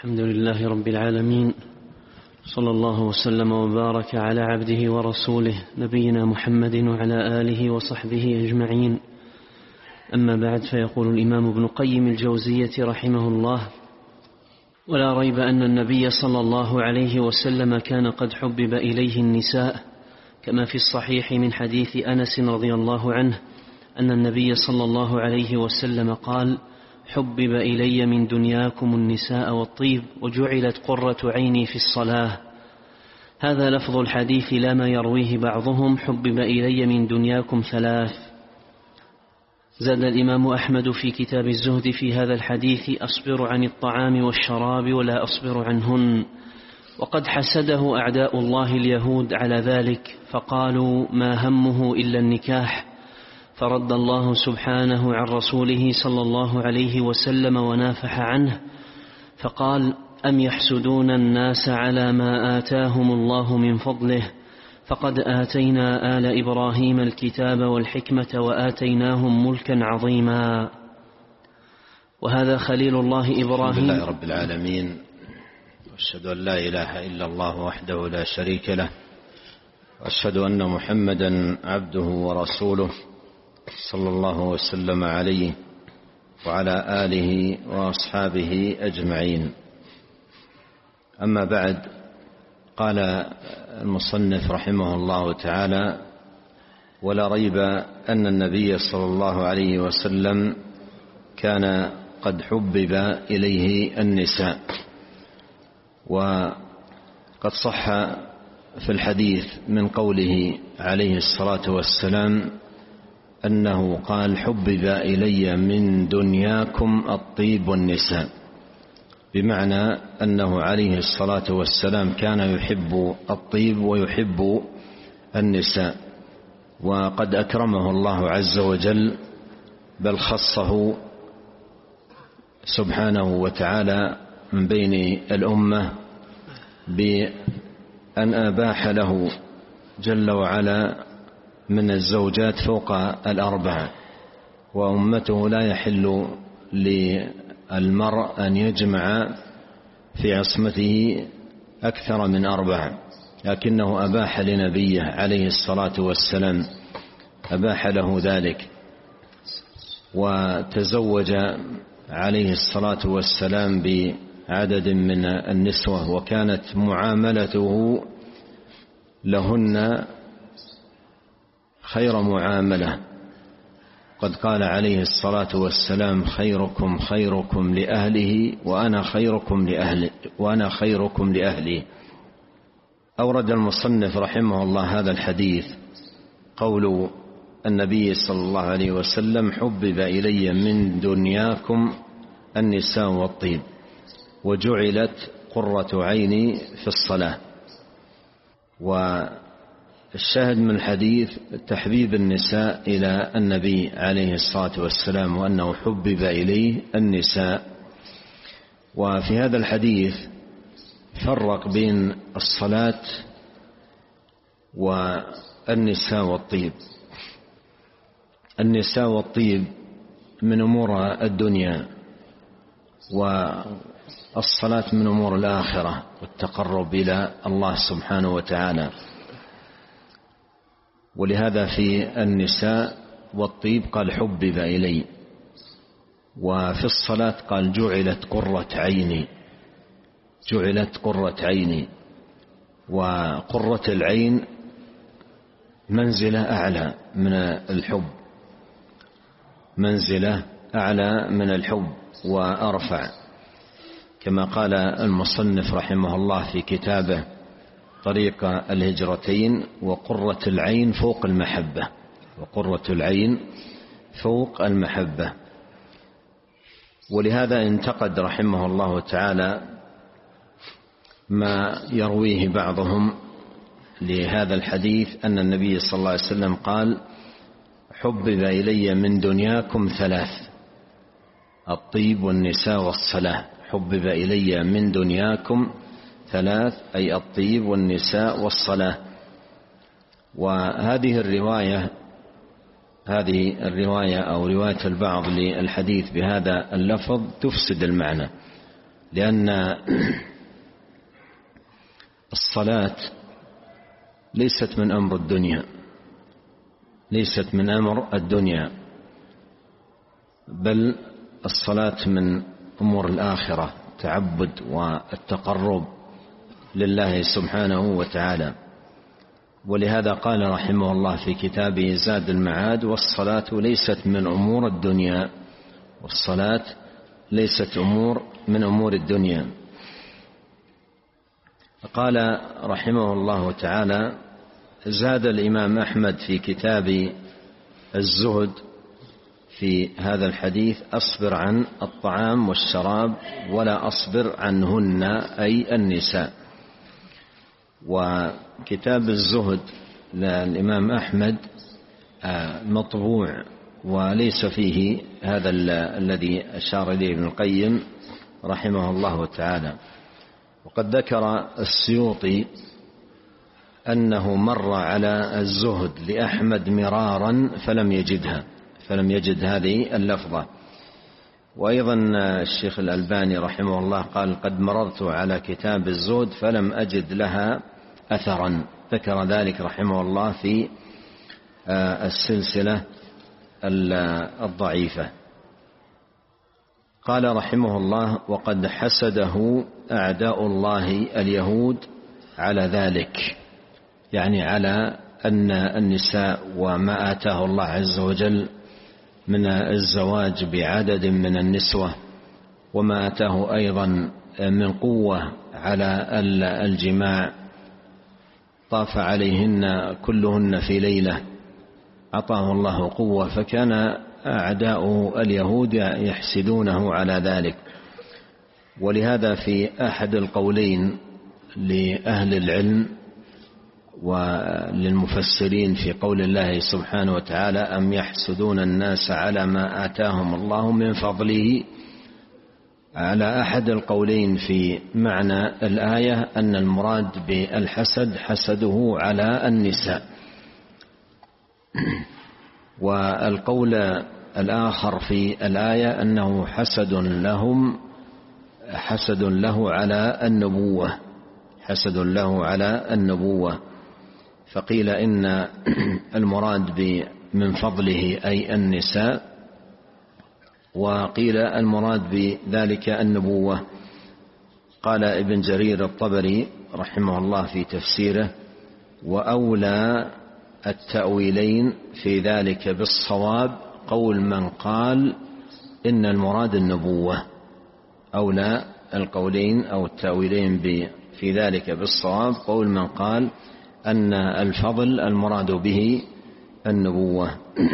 الحمد لله رب العالمين، صلى الله وسلم وبارك على عبده ورسوله نبينا محمد وعلى آله وصحبه أجمعين. أما بعد، فيقول الإمام ابن قيم الجوزية رحمه الله: ولا ريب أن النبي صلى الله عليه وسلم كان قد حبب إليه النساء، كما في الصحيح من حديث أنس رضي الله عنه أن النبي صلى الله عليه وسلم قال: حبب إلي من دنياكم النساء والطيب، وجعلت قرة عيني في الصلاة. هذا لفظ الحديث، لا ما يرويه بعضهم: حبب إلي من دنياكم ثلاث. زاد الإمام أحمد في كتاب الزهد في هذا الحديث: أصبر عن الطعام والشراب ولا أصبر عنهن. وقد حسده أعداء الله اليهود على ذلك، فقالوا: ما همه إلا النكاح. فرد الله سبحانه عن رسوله صلى الله عليه وسلم ونافح عنه، فقال: أم يحسدون الناس على ما آتاهم الله من فضله، فقد آتينا آل إبراهيم الكتاب والحكمة وآتيناهم ملكا عظيما. وهذا خليل الله إبراهيم. الحمد لله رب العالمين، وأشهد أن لا إله إلا الله وحده لا شريك له، وأشهد أن محمدا عبده ورسوله صلى الله وسلم عليه وعلى آله وأصحابه أجمعين. أما بعد، قال المصنف رحمه الله تعالى: ولا ريب أن النبي صلى الله عليه وسلم كان قد حبب إليه النساء. وقد صح في الحديث من قوله عليه الصلاة والسلام أنه قال: حبب إلي من دنياكم الطيب والنساء، بمعنى أنه عليه الصلاة والسلام كان يحب الطيب ويحب النساء، وقد أكرمه الله عز وجل، بل خصه سبحانه وتعالى من بين الأمة بأن أباح له جل وعلا من الزوجات فوق الأربعة، وأمته لا يحل للمرء أن يجمع في عصمته أكثر من أربعة، لكنه أباح لنبيه عليه الصلاة والسلام، أباح له ذلك، وتزوج عليه الصلاة والسلام بعدد من النسوة، وكانت معاملته لهن خير معاملة. قد قال عليه الصلاة والسلام: خيركم خيركم لأهله وأنا خيركم لأهلي. أورد المصنف رحمه الله هذا الحديث قول النبي صلى الله عليه وسلم: حبب إلي من دنياكم النساء والطيب، وجعلت قرة عيني في الصلاة. والشاهد من الحديث تحبيب النساء إلى النبي عليه الصلاة والسلام، وأنه حبب إليه النساء. وفي هذا الحديث فرق بين الصلاة والنساء والطيب. النساء والطيب من أمور الدنيا، والصلاة من أمور الآخرة والتقرب إلى الله سبحانه وتعالى. ولهذا في النساء والطيب قال: حبب إلي. وفي الصلاة قال: جعلت قرة عيني، جعلت قرة عيني. وقرة العين منزلة أعلى من الحب، منزلة أعلى من الحب وأرفع، كما قال المصنف رحمه الله في كتابه طريق الهجرتين: وقرة العين فوق المحبة، وقرة العين فوق المحبة. ولهذا انتقد رحمه الله تعالى ما يرويه بعضهم لهذا الحديث أن النبي صلى الله عليه وسلم قال: حبب إلي من دنياكم ثلاث: الطيب والنساء والصلاة. حبب إلي من دنياكم ثلاث، أي الطيب والنساء والصلاة. وهذه الرواية أو رواية البعض للحديث بهذا اللفظ تفسد المعنى، لأن الصلاة ليست من أمر الدنيا، ليست من أمر الدنيا، بل الصلاة من أمور الآخرة، التعبد والتقرب لله سبحانه وتعالى. ولهذا قال رحمه الله في كتابه زاد المعاد: والصلاة ليست من أمور الدنيا، والصلاة ليست من أمور الدنيا. قال رحمه الله تعالى: زاد الإمام أحمد في كتاب الزهد في هذا الحديث: أصبر عن الطعام والشراب ولا أصبر عنهن، أي النساء. وكتاب الزهد للإمام أحمد مطبوع وليس فيه هذا الذي أشار إليه ابن القيم رحمه الله تعالى. وقد ذكر السيوطي أنه مر على الزهد لأحمد مرارا فلم يجد هذه اللفظة. وأيضا الشيخ الألباني رحمه الله قال: قد مررت على كتاب الزهد فلم أجد لها أثرا. ذكر ذلك رحمه الله في السلسلة الضعيفة. قال رحمه الله: وقد حسده أعداء الله اليهود على ذلك، يعني على أن النساء وما آتاه الله عز وجل من الزواج بعدد من النسوة، وما آتاه أيضا من قوة على الجماع، طاف عليهن كلهن في ليلة، أعطاه الله قوة، فكان أعداؤه اليهود يحسدونه على ذلك. ولهذا في أحد القولين لأهل العلم وللمفسرين في قول الله سبحانه وتعالى: أم يحسدون الناس على ما آتاهم الله من فضله، على أحد القولين في معنى الآية أن المراد بالحسد حسده على النساء. والقول الآخر في الآية أنه حسد له على النبوة، حسد له على النبوة. فقيل إن المراد من فضله أي النساء، وقيل المراد بذلك النبوة. قال ابن جرير الطبري رحمه الله في تفسيره: وأولى التأويلين في ذلك بالصواب قول من قال إن المراد النبوة. أولى القولين أو التأويلين في ذلك بالصواب قول من قال أن الفضل المراد به النبوة.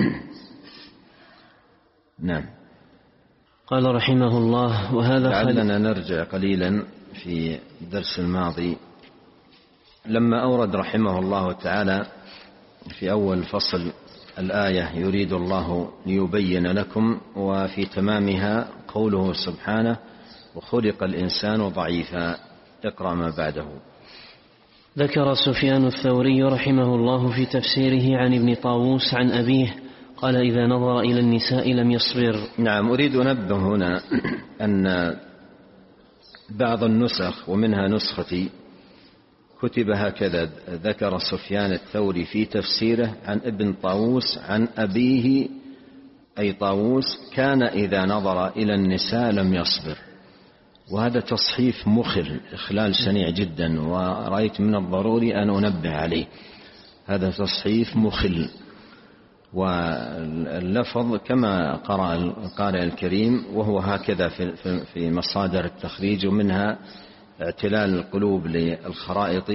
نعم. قال رحمه الله: وهذا لعلنا نرجع قليلا في الدرس الماضي لما أورد رحمه الله تعالى في أول فصل الآية: يريد الله ليبين لكم، وفي تمامها قوله سبحانه: وخلق الإنسان ضعيفا. اقرأ ما بعده. ذكر سفيان الثوري رحمه الله في تفسيره عن ابن طاووس عن أبيه قال: إذا نظر إلى النساء لم يصبر. نعم. أريد أنبه هنا أن بعض النسخ ومنها نسختي كتب هكذا: ذكر سفيان الثوري في تفسيره عن ابن طاووس عن أبيه أي طاووس كان إذا نظر إلى النساء لم يصبر. وهذا تصحيف مخل، إخلال شنيع جدا، ورأيت من الضروري أن أنبه عليه. هذا تصحيف مخل، واللفظ كما قرأ القارئ الكريم، وهو هكذا في مصادر التخريج، ومنها اعتلال القلوب للخرائط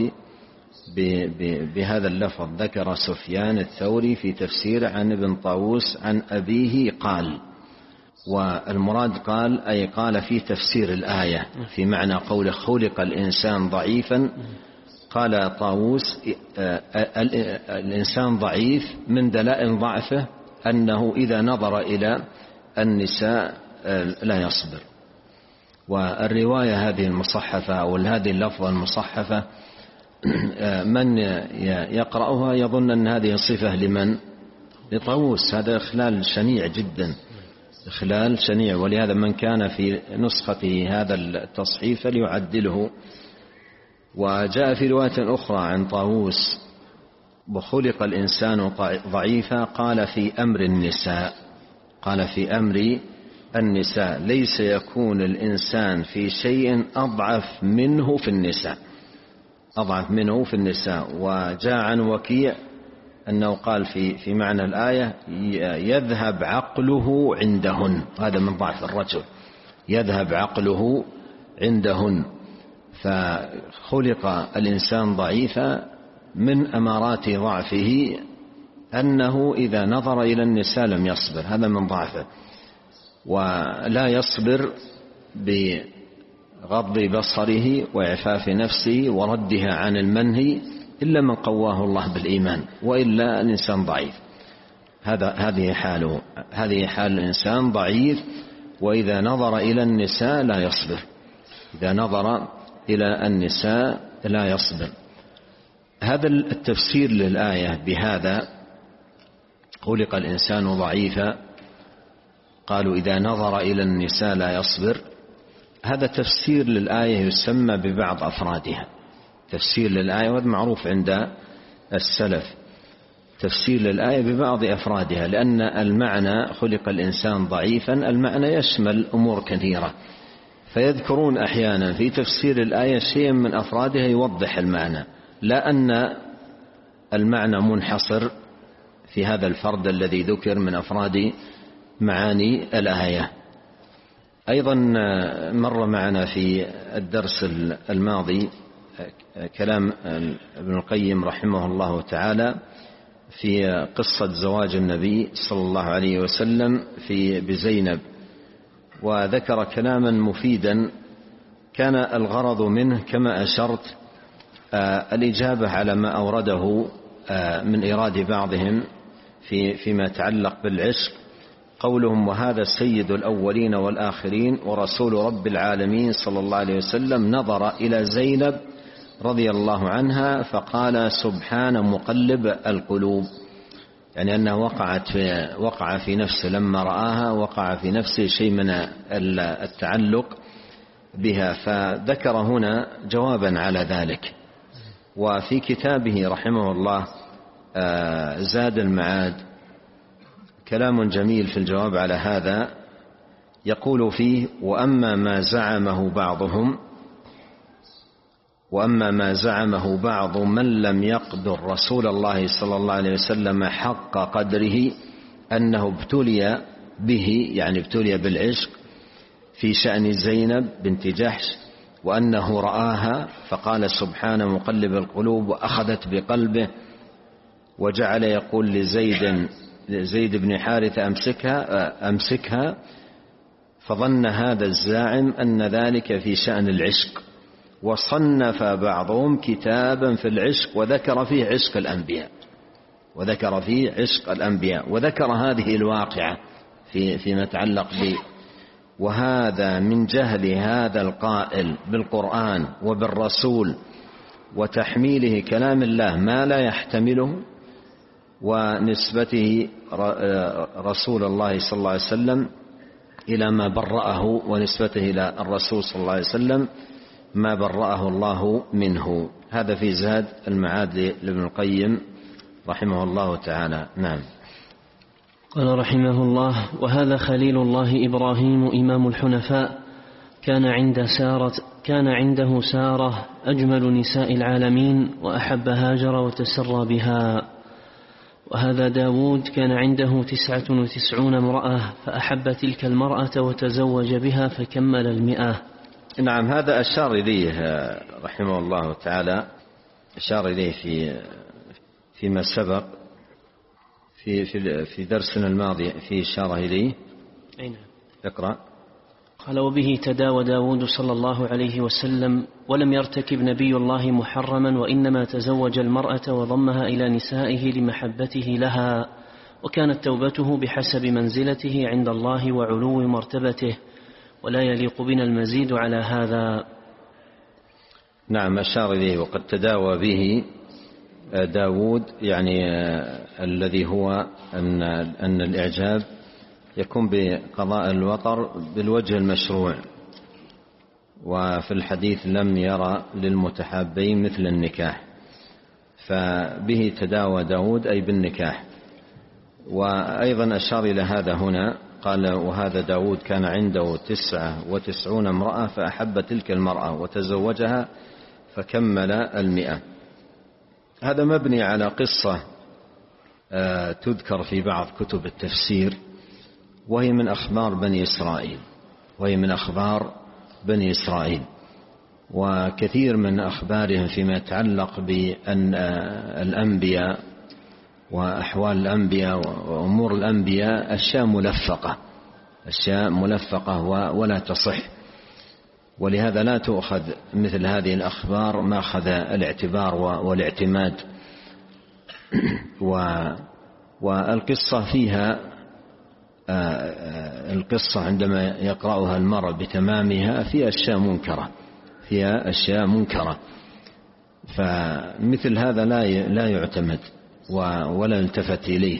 بهذا اللفظ: ذكر سفيان الثوري في تفسير عن ابن طاووس عن أبيه قال. والمراد قال أي قال في تفسير الآية، في معنى قوله خلق الإنسان ضعيفا. قال طاووس: الإنسان ضعيف من دلائل ضعفه أنه إذا نظر إلى النساء لا يصبر. والرواية هذه المصحفة أو هذه اللفظة المصحفة من يقرأها يظن أن هذه صفة لمن؟ لطاووس. هذا إخلال شنيع جدا، إخلال شنيع. ولهذا من كان في نسخته هذا التصحيف فليعدله. وجاء في رواية أخرى عن طاووس: وخلق الإنسان ضعيفا، قال في أمر النساء، قال في أمر النساء، ليس يكون الإنسان في شيء أضعف منه في النساء، أضعف منه في النساء. وجاء عن وكيع أنه قال في معنى الآية: يذهب عقله عندهن، هذا من ضعف الرجل، يذهب عقله عندهن. فخلق الإنسان ضعيفا، من أمارات ضعفه أنه إذا نظر إلى النساء لم يصبر، هذا من ضعفه. ولا يصبر بغض بصره وإعفاف نفسه وردها عن المنهي إلا من قواه الله بالإيمان، وإلا الإنسان ضعيف. هذه حاله، هذه حال الإنسان ضعيف. وإذا نظر إلى النساء لا يصبر، إذا نظر إلى النساء لا يصبر. هذا التفسير للآية بهذا: خلق الإنسان ضعيفا، قالوا إذا نظر إلى النساء لا يصبر، هذا تفسير للآية يسمى ببعض أفرادها. تفسير للآية، وهذا معروف عند السلف، تفسير للآية ببعض أفرادها، لأن المعنى خلق الإنسان ضعيفا المعنى يشمل أمور كثيرة، فيذكرون أحيانا في تفسير الآية شيئا من أفرادها يوضح المعنى، لا أن المعنى منحصر في هذا الفرد الذي ذكر من أفراد معاني الآية. أيضا مر معنا في الدرس الماضي كلام ابن القيم رحمه الله تعالى في قصة زواج النبي صلى الله عليه وسلم بزينب، وذكر كلاما مفيدا كان الغرض منه كما أشرت الإجابة على ما أورده من إيراد بعضهم فيما يتعلق بالعشق. قولهم: وهذا سيد الأولين والآخرين ورسول رب العالمين صلى الله عليه وسلم نظر إلى زينب رضي الله عنها فقال: سبحان مقلب القلوب، يعني أنه وقع في نفسه لما رآها، وقع في نفسه شيء من التعلق بها، فذكر هنا جوابا على ذلك. وفي كتابه رحمه الله زاد المعاد كلام جميل في الجواب على هذا، يقول فيه: وأما ما زعمه بعض من لم يقدر رسول الله صلى الله عليه وسلم حق قدره أنه ابتلي به، يعني ابتلي بالعشق في شأن زينب بنت جحش، وأنه رآها فقال: سبحان مقلب القلوب، وأخذت بقلبه، وجعل يقول لزيد بن حارثة: أمسكها، فظن هذا الزاعم أن ذلك في شأن العشق، وصنف بعضهم كتابا في العشق وذكر فيه عشق الأنبياء، وذكر هذه الواقعة فيما يتعلق به. وهذا من جهل هذا القائل بالقرآن وبالرسول وتحميله كلام الله ما لا يحتمله، ونسبته رسول الله صلى الله عليه وسلم إلى ما برأه، ونسبته إلى الرسول صلى الله عليه وسلم ما برأه الله منه. هذا في زاد المعاد لابن القيم رحمه الله تعالى. نعم. قال رحمه الله: وهذا خليل الله إبراهيم إمام الحنفاء، كان عنده سارة أجمل نساء العالمين، وأحب هاجر وتسرى بها. وهذا داود كان عنده 99 امرأة، فأحب تلك المرأة وتزوج بها فكمل 100. نعم، هذا أشار إليه رحمه الله تعالى، أشار إليه فيما سبق في درسنا الماضي، في إشارة إليه. أي نعم. اقرأ. قال: وبه تداوى داود صلى الله عليه وسلم، ولم يرتكب نبي الله محرما، وإنما تزوج المرأة وضمها إلى نسائه لمحبته لها، وكانت توبته بحسب منزلته عند الله وعلو مرتبته، ولا يليق بنا المزيد على هذا. نعم، أشار إليه. وقد تداوى به داود، يعني الذي هو أن الإعجاب يكون بقضاء الوطر بالوجه المشروع. وفي الحديث لم يرى للمتحابين مثل النكاح، فبه تداوى داود أي بالنكاح. وأيضا أشار إلى هذا هنا، قال وهذا داود كان عنده 99 امرأة فأحب تلك المرأة وتزوجها فكمل 100. هذا مبني على قصة تذكر في بعض كتب التفسير، وهي من أخبار بني إسرائيل. وكثير من أخبارهم فيما يتعلق بأن الأنبياء وأحوال الأنبياء وأمور الأنبياء أشياء ملفقة ولا تصح، ولهذا لا تؤخذ مثل هذه الأخبار ماخذ الاعتبار والاعتماد. والقصة فيها القصة عندما يقرأها المرء بتمامها فيها أشياء منكرة، فمثل هذا لا يعتمد ولا يلتفت إليه.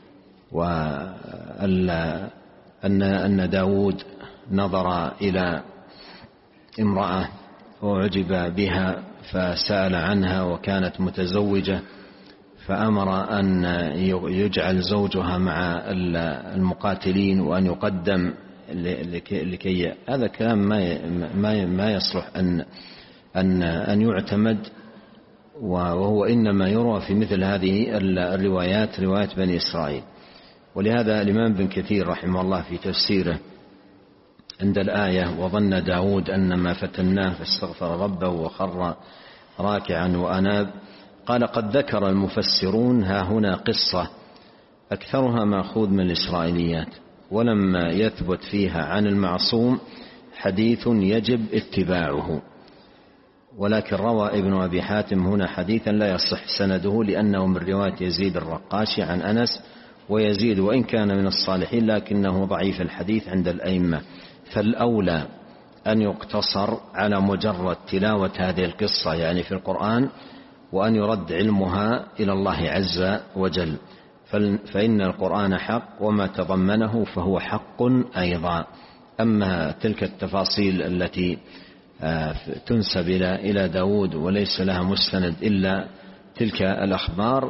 وأن داود نظر إلى امرأة وعجب بها فسأل عنها وكانت متزوجة، فأمر أن يجعل زوجها مع المقاتلين وأن يقدم لكي هذا كلام ما يصلح أن يعتمد، وهو إنما يروى في مثل هذه الروايات روايات بني إسرائيل. ولهذا الإمام ابن كثير رحمه الله في تفسيره عند الآية وظن داود أنما فتناه فاستغفر ربه وخر راكعا وأناب، قال قد ذكر المفسرون ها هنا قصة أكثرها مأخوذ من الإسرائيليات، ولم يثبت فيها عن المعصوم حديث يجب اتباعه، ولكن روى ابن أبي حاتم هنا حديثا لا يصح سنده لأنه من رواية يزيد الرقاشي عن أنس، ويزيد وإن كان من الصالحين لكنه ضعيف الحديث عند الأئمة، فالأولى أن يقتصر على مجرد تلاوة هذه القصة يعني في القرآن، وأن يرد علمها إلى الله عز وجل، فإن القرآن حق وما تضمنه فهو حق أيضا. أما تلك التفاصيل التي تنسب إلى داود وليس لها مستند إلا تلك الأخبار،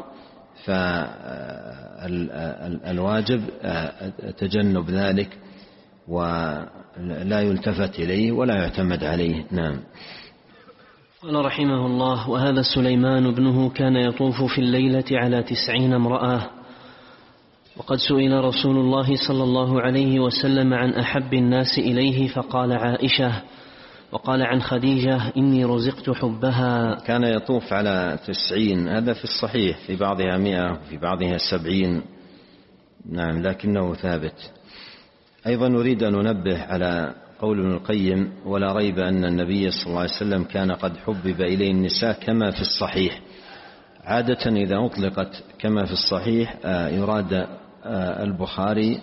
فالواجب تجنب ذلك ولا يلتفت إليه ولا يعتمد عليه. نعم. قال رحمه الله: وهذا سليمان ابنه كان يطوف في الليلة على 90 امرأة. وقد سئل رسول الله صلى الله عليه وسلم عن أحب الناس إليه فقال عائشة، وقال عن خديجة إني رزقت حبها. كان يطوف على 90، هذا في الصحيح، في بعضها 100 وفي بعضها 70. نعم، لكنه ثابت. أيضا نريد أن ننبه على قول ابن القيم: ولا ريب أن النبي صلى الله عليه وسلم كان قد حبب إليه النساء كما في الصحيح. عادة إذا أطلقت كما في الصحيح يراد البخاري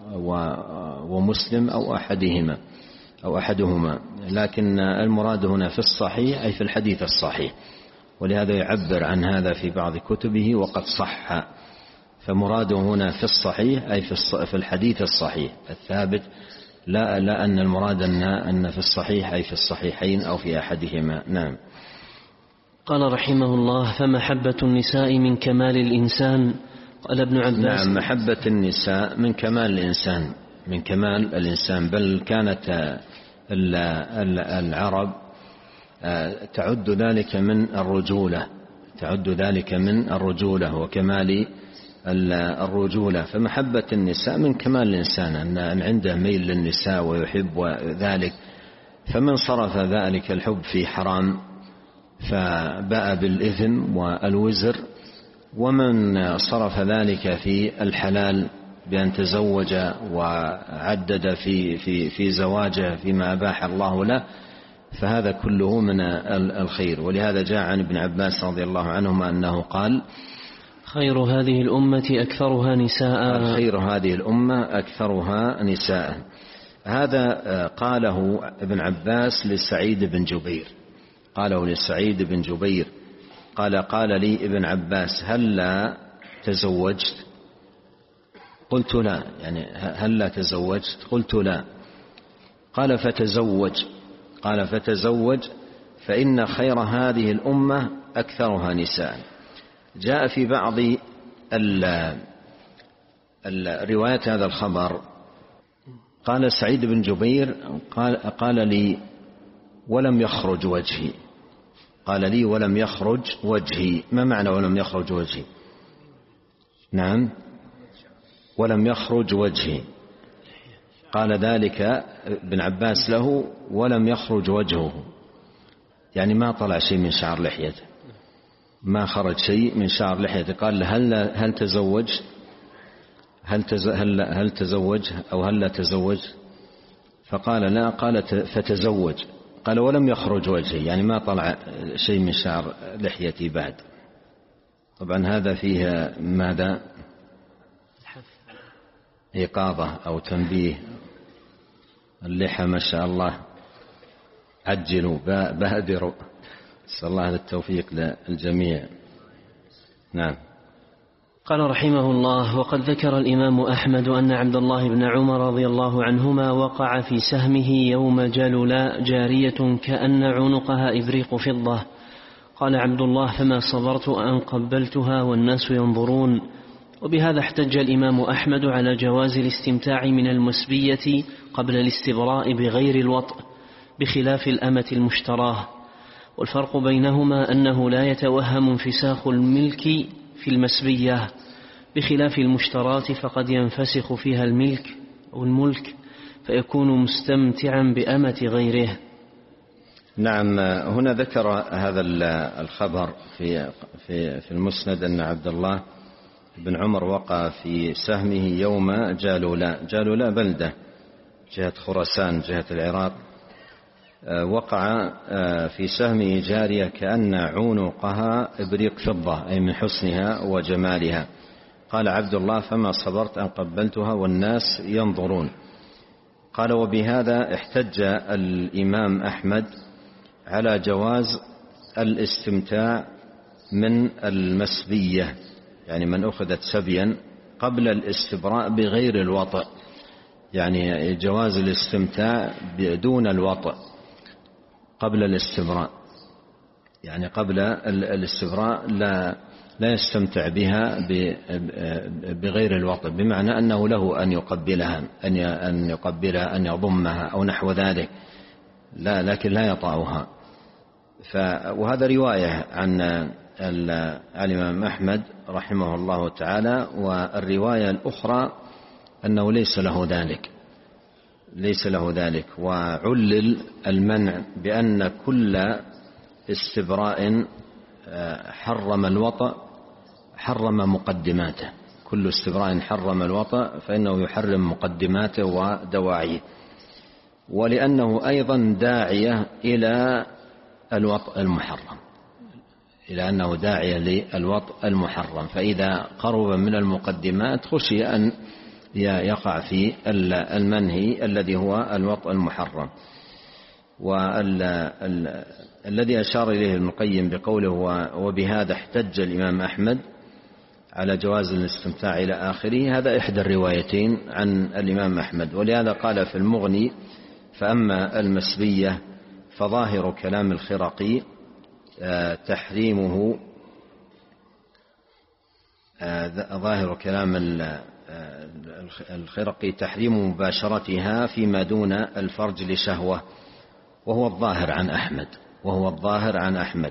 ومسلم أو أحدهما، لكن المراد هنا في الصحيح أي في الحديث الصحيح، ولهذا يعبر عن هذا في بعض كتبه وقد صح، فمراده هنا في الصحيح أي في الحديث الصحيح الثابت، لا أن المراد أن في الصحيح أي في الصحيحين أو في أحدهما. نعم. قال رحمه الله: فمحبة النساء من كمال الإنسان. قال ابن عباس: نعم، محبة النساء من كمال الإنسان، بل كانت العرب تعد ذلك من الرجولة وكمال الرجولة. فمحبة النساء من كمال الإنسان، أن عنده ميل للنساء ويحب ذلك، فمن صرف ذلك الحب في حرام فباء بالإثم والوزر، ومن صرف ذلك في الحلال بأن تزوج وعدد في زواجه فيما أباح الله له، فهذا كله من الخير. ولهذا جاء عن ابن عباس رضي الله عنهما أنه قال: خير هذه الأمة أكثرها نساء. خير هذه الأمة أكثرها نساء. هذا قاله ابن عباس لسعيد بن جبير، قال لي ابن عباس: هل لا تزوجت؟ قلت لا، يعني هل لا تزوجت؟ قلت لا. قال فتزوج فإن خير هذه الأمة أكثرها نساء. جاء في بعض الروايات هذا الخبر قال سعيد بن جبير قال لي ولم يخرج وجهي. قال لي ولم يخرج وجهي. ما معنى ولم يخرج وجهي؟ نعم، ولم يخرج وجهي. قال ذلك ابن عباس له ولم يخرج وجهه، يعني ما طلع شيء من شعر لحيته، ما خرج شيء من شعر لحيته. قال هل تزوج؟ هل تزوج أو هل لا تزوج؟ فقال لا. قال فتزوج. قال ولم يخرج وجهي، يعني ما طلع شيء من شعر لحيتي بعد. طبعا هذا فيها ماذا؟ إيقاظة أو تنبيه. اللحى ما شاء الله، عجلوا بادروا. نسأل الله التوفيق للجميع. نعم. قال رحمه الله: وقد ذكر الإمام أحمد أن عبد الله بن عمر رضي الله عنهما وقع في سهمه يوم جلولاء جارية كأن عنقها إبريق فضة. قال عبد الله: فما صبرت أن قبلتها والناس ينظرون. وبهذا احتج الإمام أحمد على جواز الاستمتاع من المسبية قبل الاستبراء بغير الوطء بخلاف الأمة المشتراه. والفرق بينهما أنه لا يتوهم انفساخ الملك في المسبية بخلاف المشتراة، فقد ينفسخ فيها الملك أو الملك فيكون مستمتعا بأمة غيره. نعم. هنا ذكر هذا الخبر في المسند أن عبد الله بن عمر وقع في سهمه يوم جالولاء بلدة جهة خراسان جهة العراق. وقع في سهمه جارية كأن عنقها إبريق فضة، أي من حسنها وجمالها. قال عبد الله: فما صبرت أن قبلتها والناس ينظرون. قال: وبهذا احتج الإمام أحمد على جواز الاستمتاع من المسبية، يعني من أخذت سبيا قبل الاستبراء بغير الوطء، يعني جواز الاستمتاع بدون الوطء قبل الاستبراء، يعني قبل الاستبراء لا يستمتع بها بغير الوطء، بمعنى أنه له أن يقبلها أن يضمها أو نحو ذلك، لكن لا يطأها. وهذا رواية عن الإمام أحمد رحمه الله تعالى. والرواية الأخرى أنه ليس له ذلك. وعلل المنع بأن كل استبراء حرم الوطأ حرم مقدماته. كل استبراء حرم الوطأ فإنه يحرم مقدماته ودواعيه، ولأنه أيضا داعية إلى الوطأ المحرم، إلى أنه داعية للوطأ المحرم. فإذا قرب من المقدمات خشي أن يقع في المنهي الذي هو الوطأ المحرم. والذي أشار إليه ابن القيم بقوله: وبهذا احتج الإمام أحمد على جواز الاستمتاع إلى آخره، هذا إحدى الروايتين عن الإمام أحمد. ولهذا قال في المغني: فأما المسبية فظاهر كلام الخرقي تحريمه، ظاهر كلام الخرقي تحريم مباشرتها فيما دون الفرج لشهوة، وهو الظاهر عن أحمد.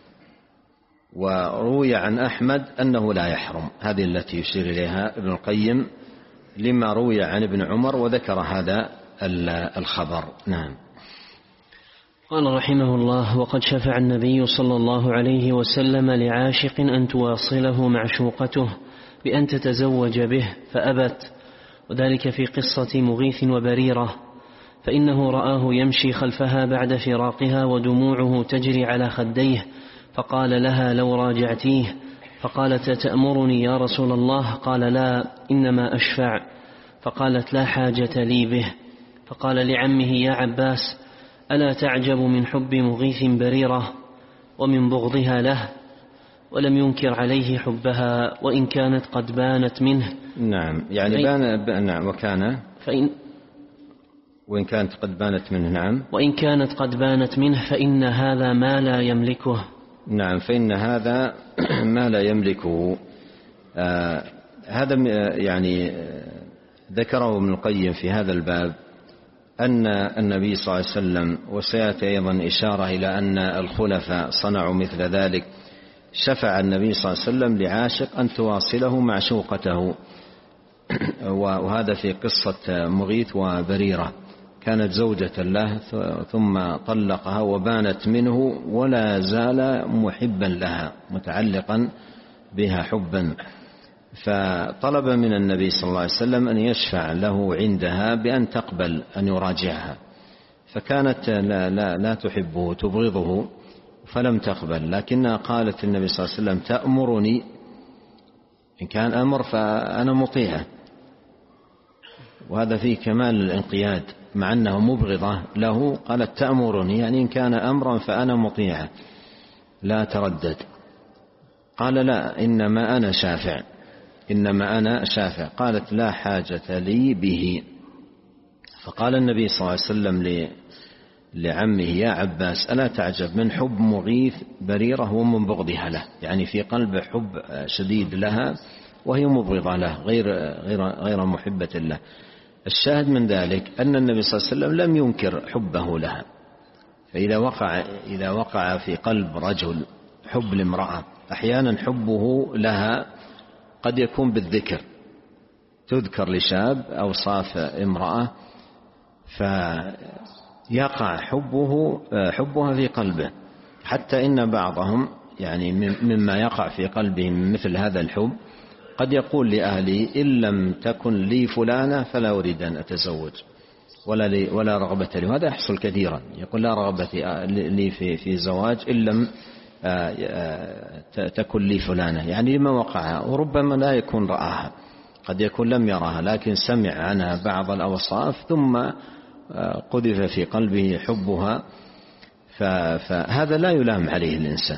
وروي عن أحمد أنه لا يحرم، هذه التي يشير إليها ابن القيم لما روي عن ابن عمر، وذكر هذا الخبر. نعم. قال رحمه الله: وقد شفع النبي صلى الله عليه وسلم لعاشق أن تواصله معشوقته بأن تتزوج به فأبت، وذلك في قصة مغيث وبريرة، فإنه رآه يمشي خلفها بعد فراقها ودموعه تجري على خديه، فقال لها: لو راجعتيه. فقالت: تأمرني يا رسول الله؟ قال: لا، إنما أشفع. فقالت: لا حاجة لي به. فقال لعمه: يا عباس، ألا تعجب من حب مغيث بريرة ومن بغضها له؟ ولم ينكر عليه حبها وإن كانت قد بانت منه. نعم، يعني نعم، وإن كانت قد بانت منه. نعم، وإن كانت قد بانت منه فإن هذا ما لا يملكه. نعم، فإن هذا ما لا يملكه. هذا يعني ذكره ابن القيم في هذا الباب أن النبي صلى الله عليه وسلم، وسيأتي أيضا إشارة إلى أن الخلفاء صنعوا مثل ذلك، شفع النبي صلى الله عليه وسلم لعاشق أن تواصله معشوقته، وهذا في قصة مغيث وبريرة، كانت زوجة له ثم طلقها وبانت منه ولا زال محبا لها متعلقا بها حبا، فطلب من النبي صلى الله عليه وسلم أن يشفع له عندها بأن تقبل أن يراجعها، فكانت لا تحبه تبغضه فلم تقبل، لكنها قالت النبي صلى الله عليه وسلم: تأمرني؟ إن كان أمر فأنا مطيعة. وهذا فيه كمال الانقياد، مع أنه مبغضة له قالت: تأمرني، يعني إن كان أمرا فأنا مطيعة لا تردد. قال: لا، إنما أنا شافع. قالت: لا حاجة لي به. فقال النبي صلى الله عليه وسلم لعمه: يا عباس، ألا تعجب من حب مغيث بريرة ومن بغضها له؟ يعني في قلبه حب شديد لها وهي مبغضة له، غير محبة له. الشاهد من ذلك أن النبي صلى الله عليه وسلم لم ينكر حبه لها. فإذا وقع في قلب رجل حب لامرأة، أحيانا حبه لها قد يكون بالذكر، تذكر لشاب أوصاف امرأة فيقع حبها في قلبه، حتى إن بعضهم يعني مما يقع في قلبهم مثل هذا الحب قد يقول لأهلي: إن لم تكن لي فلانة فلا أريد أن أتزوج ولا رغبة لي. وهذا يحصل كثيرا، يقول: لا رغبة لي في زواج إن لم تكن لي فلانة، يعني لما وقعها، وربما لا يكون رآها، قد يكون لم يراها لكن سمع عنها بعض الأوصاف ثم قذف في قلبه حبها. فهذا لا يلام عليه الإنسان،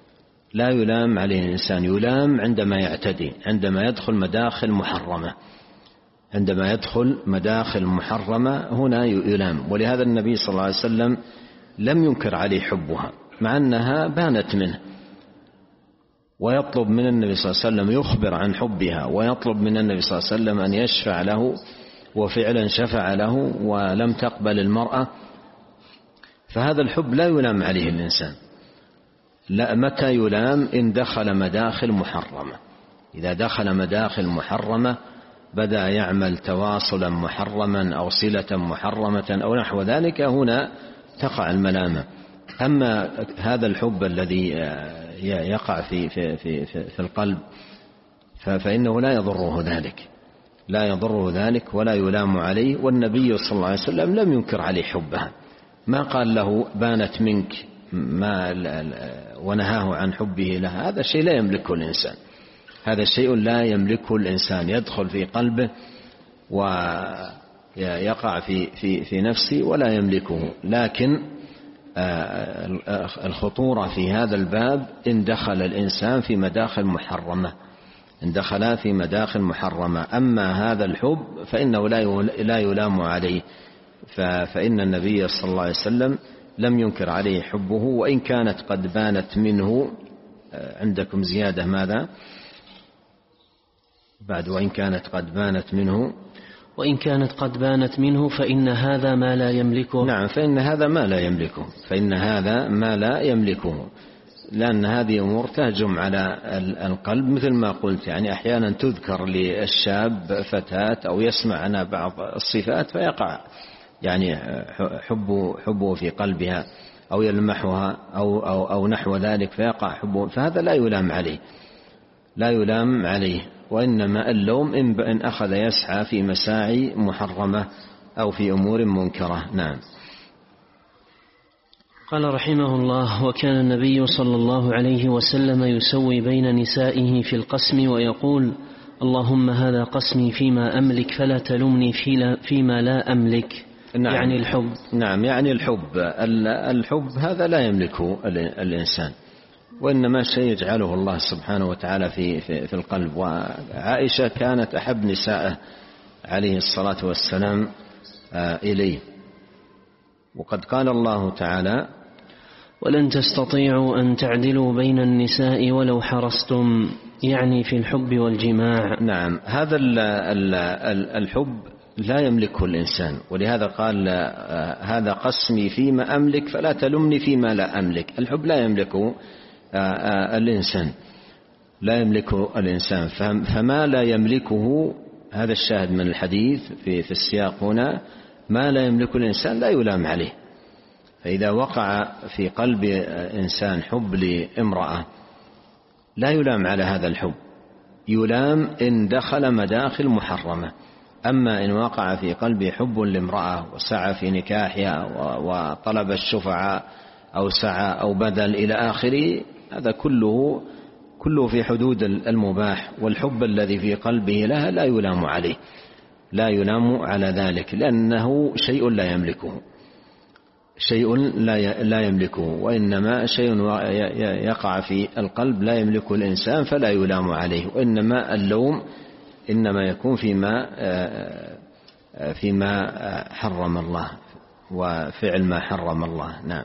يلام عندما يعتدي، عندما يدخل مداخل محرمة هنا يلام. ولهذا النبي صلى الله عليه وسلم لم ينكر عليه حبها مع أنها بانت منه، ويطلب من النبي صلى الله عليه وسلم يخبر عن حبها، ويطلب من النبي صلى الله عليه وسلم أن يشفع له، وفعلا شفع له ولم تقبل المرأة. فهذا الحب لا يلام عليه الإنسان. لا، متى يلام؟ إن دخل مداخل محرمة. إذا دخل مداخل محرمة بدأ يعمل تواصلا محرما أو صلة محرمة أو نحو ذلك، هنا تقع الملامة. أما هذا الحب الذي يقع في القلب فإنه لا يضره ذلك ولا يلام عليه. والنبي صلى الله عليه وسلم لم ينكر عليه حبها، ما قال له بانت منك ونهاه عن حبه لها. هذا شيء لا يملكه الإنسان، هذا شيء لا يملكه الإنسان، يدخل في قلبه ويقع في نفسه ولا يملكه. لكن الخطورة في هذا الباب إن دخل الإنسان في مداخل محرمة. أما هذا الحب فإنه لا يلام عليه، فإن النبي صلى الله عليه وسلم لم ينكر عليه حبه وإن كانت قد بانت منه. عندكم زيادة ماذا بعد؟ وإن كانت قد بانت منه فإن هذا ما لا يملكه. نعم، فإن هذا ما لا يملكه، لأن هذه أمور تهجم على القلب مثل ما قلت. يعني أحيانا تذكر للشاب فتاة أو يسمع عنها بعض الصفات فيقع يعني حبه في قلبها أو يلمحها أو نحو ذلك فيقع حبه، فهذا لا يلام عليه، وإنما اللوم إن أخذ يسعى في مساعي محرمة أو في أمور منكرة. نعم. قال رحمه الله: وكان النبي صلى الله عليه وسلم يسوي بين نسائه في القسم ويقول: اللهم هذا قسمي فيما أملك فلا تلمني فيما لا أملك. نعم. يعني الحب. نعم، يعني الحب هذا لا يملكه الإنسان، وإنما شيء يجعله الله سبحانه وتعالى في القلب. وعائشة كانت أحب نسائه عليه الصلاة والسلام إليه. وقد قال الله تعالى: ولن تستطيعوا أن تعدلوا بين النساء ولو حرصتم، يعني في الحب والجماع. نعم، هذا الحب لا يملكه الإنسان، ولهذا قال: هذا قسمي فيما أملك فلا تلمني فيما لا أملك. الحب لا يملكه الإنسان، لا يملكه الإنسان. فما لا يملكه، هذا الشاهد من الحديث في السياق هنا، ما لا يملكه الإنسان لا يلام عليه. فإذا وقع في قلب إنسان حب لامرأة لا يلام على هذا الحب، يلام إن دخل مداخل محرمة. أما إن وقع في قلبه حب لامرأة وسعى في نكاحها وطلب الشفعاء أو سعى أو بذل إلى آخره، هذا كله في حدود المباح. والحب الذي في قلبه لها لا يلام عليه، لا يلام على ذلك، لأنه شيء لا يملكه، شيء لا يملكه، وإنما شيء يقع في القلب لا يملكه الإنسان فلا يلام عليه. وإنما اللوم إنما يكون فيما حرم الله وفعل ما حرم الله. نعم.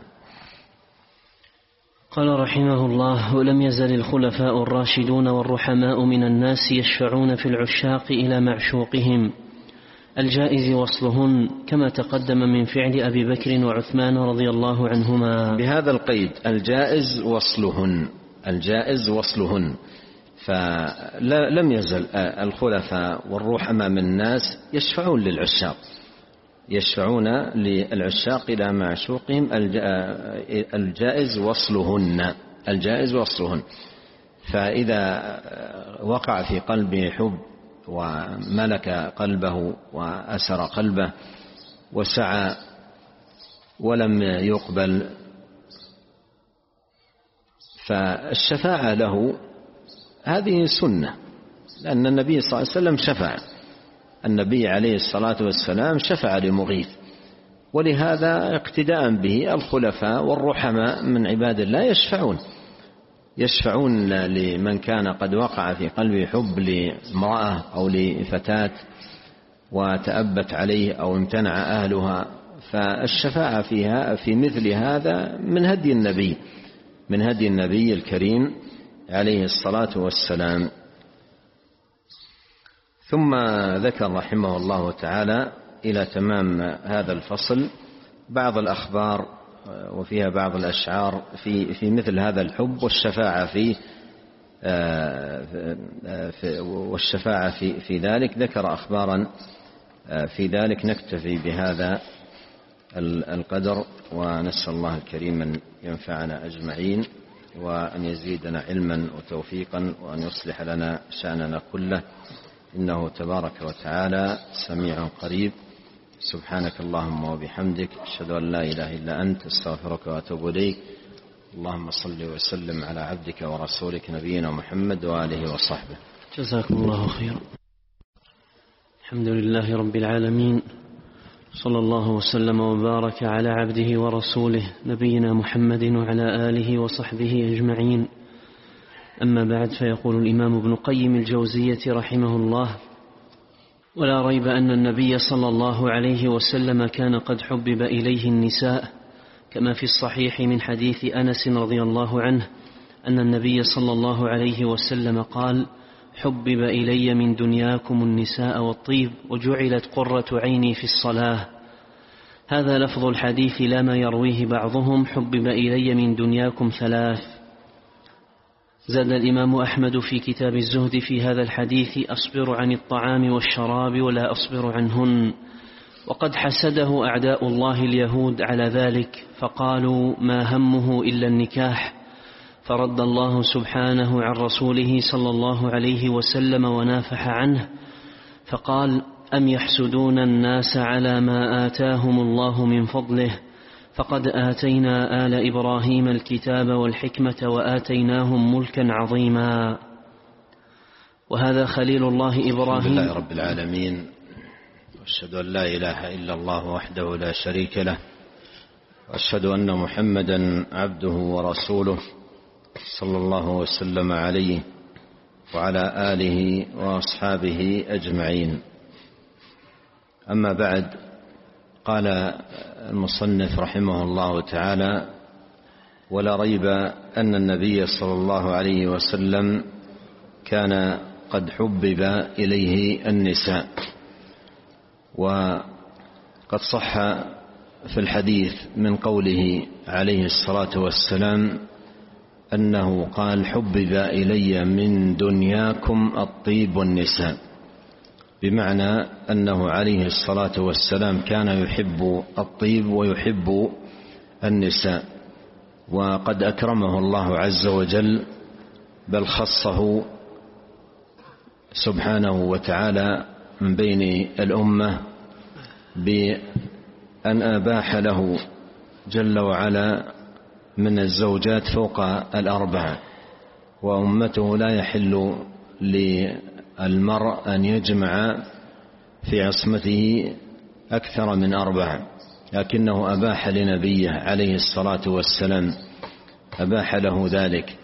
قال رحمه الله: ولم يزل الخلفاء الراشدون والرحماء من الناس يشفعون في العشاق إلى معشوقهم الجائز وصلهن، كما تقدم من فعل أبي بكر وعثمان رضي الله عنهما. بهذا القيد: الجائز وصلهن، الجائز وصلهن. فلم يزل الخلفاء والرحماء من الناس يشفعون للعشاق، يشفعون للعشاق إلى معشوقهم الجائز وصلهن، الجائز وصلهن. فإذا وقع في قلبه حب وملك قلبه وأسر قلبه وسعى ولم يقبل، فالشفاعة له هذه سنة، لأن النبي صلى الله عليه وسلم شفع، النبي عليه الصلاة والسلام شفع لمغيث. ولهذا اقتداء به الخلفاء والرحماء من عباد الله يشفعون لمن كان قد وقع في قلبه حب لامرأة أو لفتاة وتأبت عليه أو امتنع أهلها. فالشفاعة فيها في مثل هذا من هدي النبي الكريم عليه الصلاة والسلام. ثم ذكر رحمه الله تعالى إلى تمام هذا الفصل بعض الأخبار وفيها بعض الأشعار في مثل هذا الحب والشفاعة في ذلك. ذكر أخبارا في ذلك. نكتفي بهذا القدر، ونسأل الله الكريم أن ينفعنا أجمعين وأن يزيدنا علما وتوفيقا وأن يصلح لنا شأننا كله، إنه تبارك وتعالى سميع قريب. سبحانك اللهم وبحمدك، أشهد أن لا إله إلا أنت، أستغفرك وأتوب إليك. اللهم صل وسلم على عبدك ورسولك نبينا محمد وآله وصحبه. جزاكم الله خيرا. الحمد لله رب العالمين، صلى الله وسلم وبارك على عبده ورسوله نبينا محمد وعلى آله وصحبه أجمعين. أما بعد، فيقول الإمام ابن قيم الجوزية رحمه الله: ولا ريب أن النبي صلى الله عليه وسلم كان قد حبب إليه النساء، كما في الصحيح من حديث أنس رضي الله عنه أن النبي صلى الله عليه وسلم قال: حبب إلي من دنياكم النساء والطيب، وجعلت قرة عيني في الصلاة. هذا لفظ الحديث، لا ما يرويه بعضهم: حبب إلي من دنياكم ثلاث. زاد الإمام أحمد في كتاب الزهد في هذا الحديث: أصبر عن الطعام والشراب ولا أصبر عنهن. وقد حسده أعداء الله اليهود على ذلك، فقالوا: ما همه إلا النكاح. فرد الله سبحانه عن رسوله صلى الله عليه وسلم ونافح عنه، فقال: أم يحسدون الناس على ما آتاهم الله من فضله، فقد آتينا آل إبراهيم الكتاب والحكمة وآتيناهم ملكا عظيما. وهذا خليل الله إبراهيم. الحمد لله رب العالمين، وأشهد أن لا إله إلا الله وحده لا شريك له، وأشهد أن محمدا عبده ورسوله صلى الله وسلم عليه وعلى آله وأصحابه أجمعين. أما بعد، قال المصنف رحمه الله تعالى: ولا ريب أن النبي صلى الله عليه وسلم كان قد حبب إليه النساء. وقد صح في الحديث من قوله عليه الصلاة والسلام أنه قال: حبب إلي من دنياكم الطيب والنساء، بمعنى أنه عليه الصلاة والسلام كان يحب الطيب ويحب النساء، وقد أكرمه الله عز وجل، بل خصه سبحانه وتعالى من بين الأمة بأن أباح له جل وعلا من الزوجات فوق 4، وأمته لا يحل للمرء أن يجمع في عصمته أكثر من 4، لكنه أباح لنبيه عليه الصلاة والسلام، أباح له ذلك،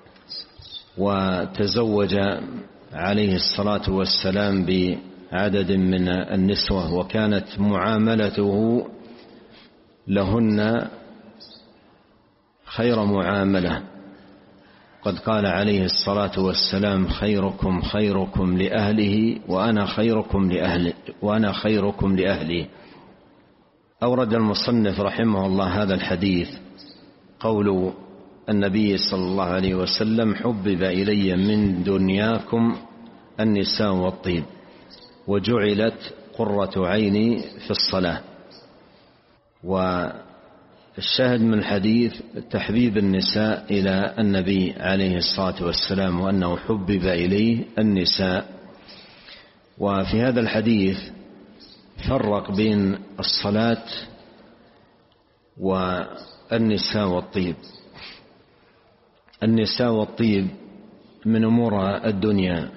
وتزوج عليه الصلاة والسلام بعدد من النسوة، وكانت معاملته لهن خير معاملة. قد قال عليه الصلاة والسلام: خيركم خيركم لأهله وأنا خيركم لأهلي. أورد المصنف رحمه الله هذا الحديث قول النبي صلى الله عليه وسلم: حبب إلي من دنياكم النساء والطيب وجعلت قرة عيني في الصلاة. والشاهد من الحديث تحبيب النساء إلى النبي عليه الصلاة والسلام، وأنه حبب إليه النساء. وفي هذا الحديث فرق بين الصلاة والنساء والطيب. النساء والطيب من أمور الدنيا،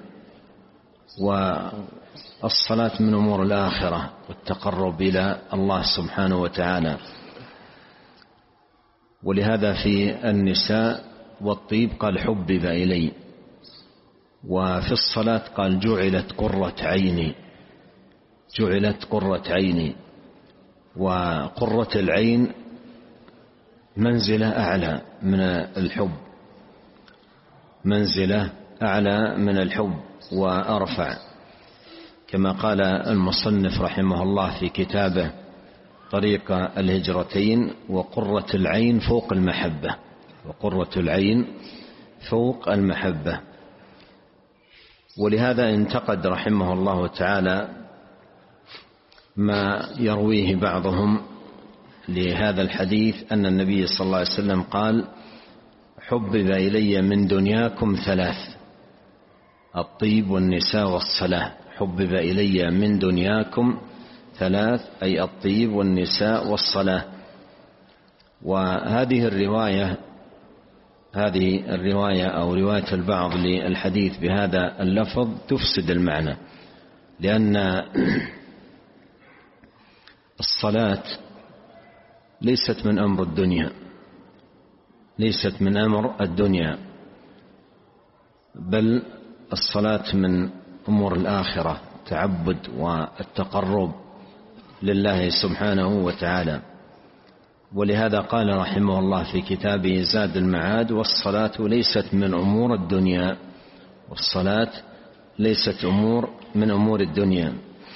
والصلاة من أمور الآخرة والتقرب إلى الله سبحانه وتعالى. ولهذا في النساء والطيب قال: حبب إلي، وفي الصلاة قال: جعلت قرة عيني. جعلت قرة عيني. وقرة العين منزلة أعلى من الحب، منزلة أعلى من الحب وأرفع، كما قال المصنف رحمه الله في كتابه طريق الهجرتين: وقرة العين فوق المحبة. وقرة العين فوق المحبة. ولهذا انتقد رحمه الله تعالى ما يرويه بعضهم لهذا الحديث أن النبي صلى الله عليه وسلم قال: حبب إلي من دنياكم 3: الطيب والنساء والصلاة. حبب إلي من دنياكم 3، أي الطيب والنساء والصلاة. وهذه الرواية أو رواية البعض للحديث بهذا اللفظ تفسد المعنى، لأن الصلاة ليست من أمر الدنيا، ليست من أمر الدنيا، بل الصلاة من أمور الآخرة، التعبد والتقرب لله سبحانه وتعالى. ولهذا قال رحمه الله في كتابه زاد المعاد: والصلاة ليست من أمور الدنيا. والصلاة ليست من أمور الدنيا.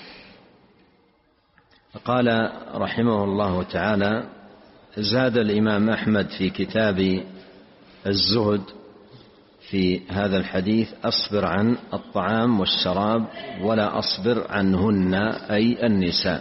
قال رحمه الله تعالى: زاد الإمام أحمد في كتاب الزهد في هذا الحديث: أصبر عن الطعام والشراب ولا أصبر عنهن، أي النساء.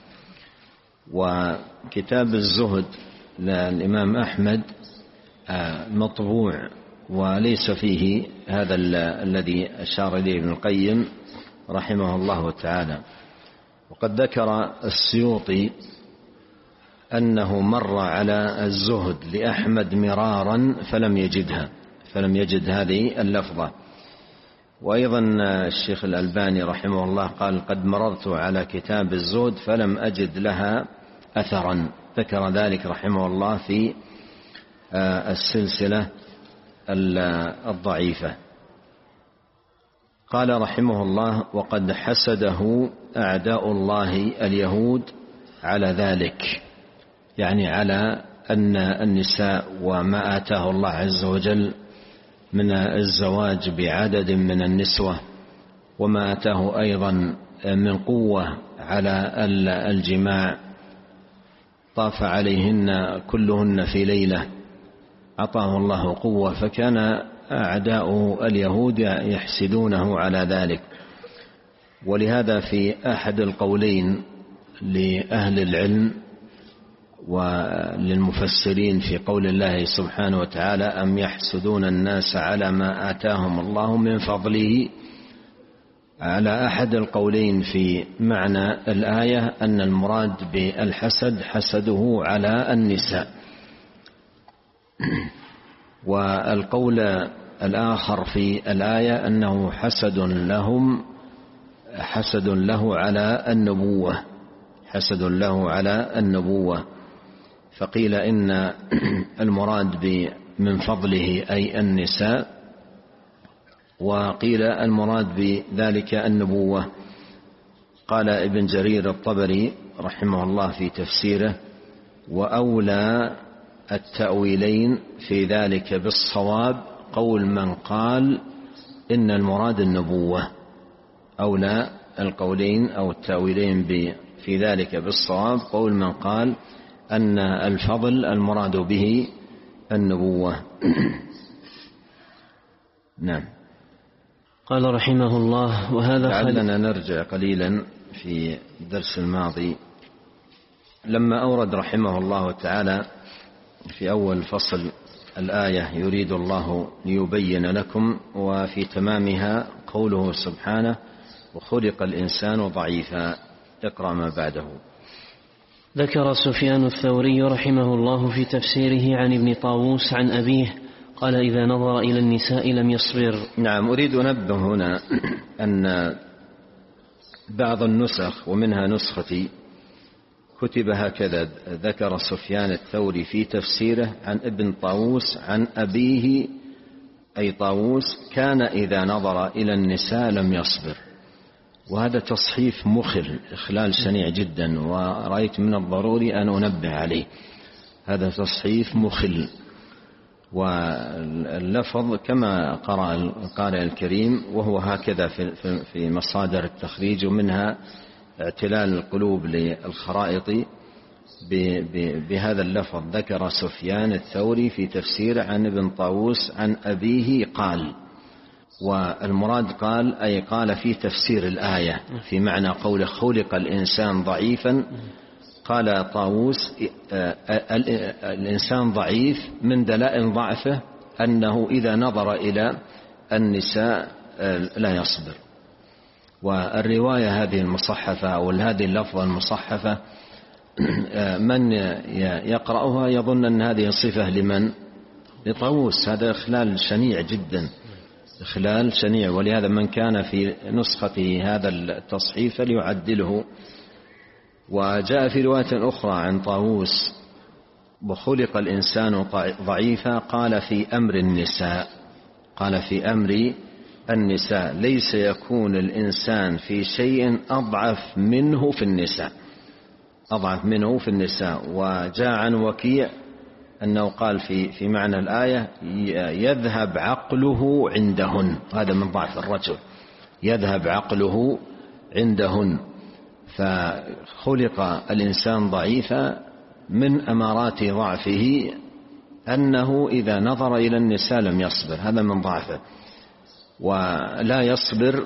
وكتاب الزهد للإمام أحمد مطبوع، وليس فيه هذا الذي أشار إليه ابن القيم رحمه الله تعالى. وقد ذكر السيوطي أنه مر على الزهد لأحمد مرارا فلم يجد هذه اللفظة. وأيضا الشيخ الألباني رحمه الله قال: قد مررت على كتاب الزهد فلم أجد لها أثرا. ذكر ذلك رحمه الله في السلسلة الضعيفة. قال رحمه الله: وقد حسده أعداء الله اليهود على ذلك، يعني على أن النساء وما آتاه الله عز وجل من الزواج بعدد من النسوة، وما آتاه أيضا من قوة على الجماع، طاف عليهن كلهن في ليلة، أعطاه الله قوة، فكان أعداؤه اليهود يحسدونه على ذلك. ولهذا في أحد القولين لأهل العلم وللمفسرين في قول الله سبحانه وتعالى: أم يحسدون الناس على ما آتاهم الله من فضله، على أحد القولين في معنى الآية أن المراد بالحسد حسده على النساء. والقول الآخر في الآية أنه حسد له على النبوة، حسد له على النبوة. فقيل إن المراد من فضله أي النساء، وقيل المراد بذلك النبوة. قال ابن جرير الطبري رحمه الله في تفسيره: وأولى التأويلين في ذلك بالصواب قول من قال إن المراد النبوة. أولى القولين أو التأويلين في ذلك بالصواب قول من قال أن الفضل المراد به النبوة. نعم. قال رحمه الله: وهذا لعلنا نرجع قليلا في الدرس الماضي لما أورد رحمه الله تعالى في أول فصل الآية: يريد الله ليبين لكم، وفي تمامها قوله سبحانه: وخلق الإنسان ضعيفا. اقرأ ما بعده. ذكر سفيان الثوري رحمه الله في تفسيره عن ابن طاووس عن أبيه قال: إذا نظر إلى النساء لم يصبر. نعم. أريد أنبه هنا أن بعض النسخ ومنها نسختي كتب هكذا: ذكر سفيان الثوري في تفسيره عن ابن طاووس عن أبيه أي طاووس كان إذا نظر إلى النساء لم يصبر. وهذا تصحيف مخل، إخلال شنيع جدا، ورأيت من الضروري أن أنبه عليه. هذا تصحيف مخل، واللفظ كما قرأ القارئ الكريم، وهو هكذا في مصادر التخريج، ومنها اعتلال القلوب للخرائط بهذا اللفظ: ذكر سفيان الثوري في تفسيره عن ابن طاووس عن أبيه قال. والمراد قال أي قال في تفسير الآية في معنى قوله خلق الإنسان ضعيفا. قال طاووس: الإنسان ضعيف، من دلائل ضعفه أنه إذا نظر إلى النساء لا يصبر. والرواية هذه المصحفة أو هذه اللفظة المصحفة من يقرأها يظن أن هذه صفة لمن؟ لطاووس. هذا إخلال شنيع جدا، إخلال شنيع. ولهذا من كان في نسخته هذا التصحيف ليعدله. وجاء في رواية أخرى عن طاووس: وخلق الإنسان ضعيفا، قال في أمر النساء، قال في أمر النساء، ليس يكون الإنسان في شيء أضعف منه في النساء، أضعف منه في النساء. وجاء عن وكيع أنه قال في معنى الآية: يذهب عقله عندهن. هذا من ضعف الرجل، يذهب عقله عندهن. فخلق الإنسان ضعيفا، من أمارات ضعفه أنه إذا نظر إلى النساء لم يصبر، هذا من ضعفه. ولا يصبر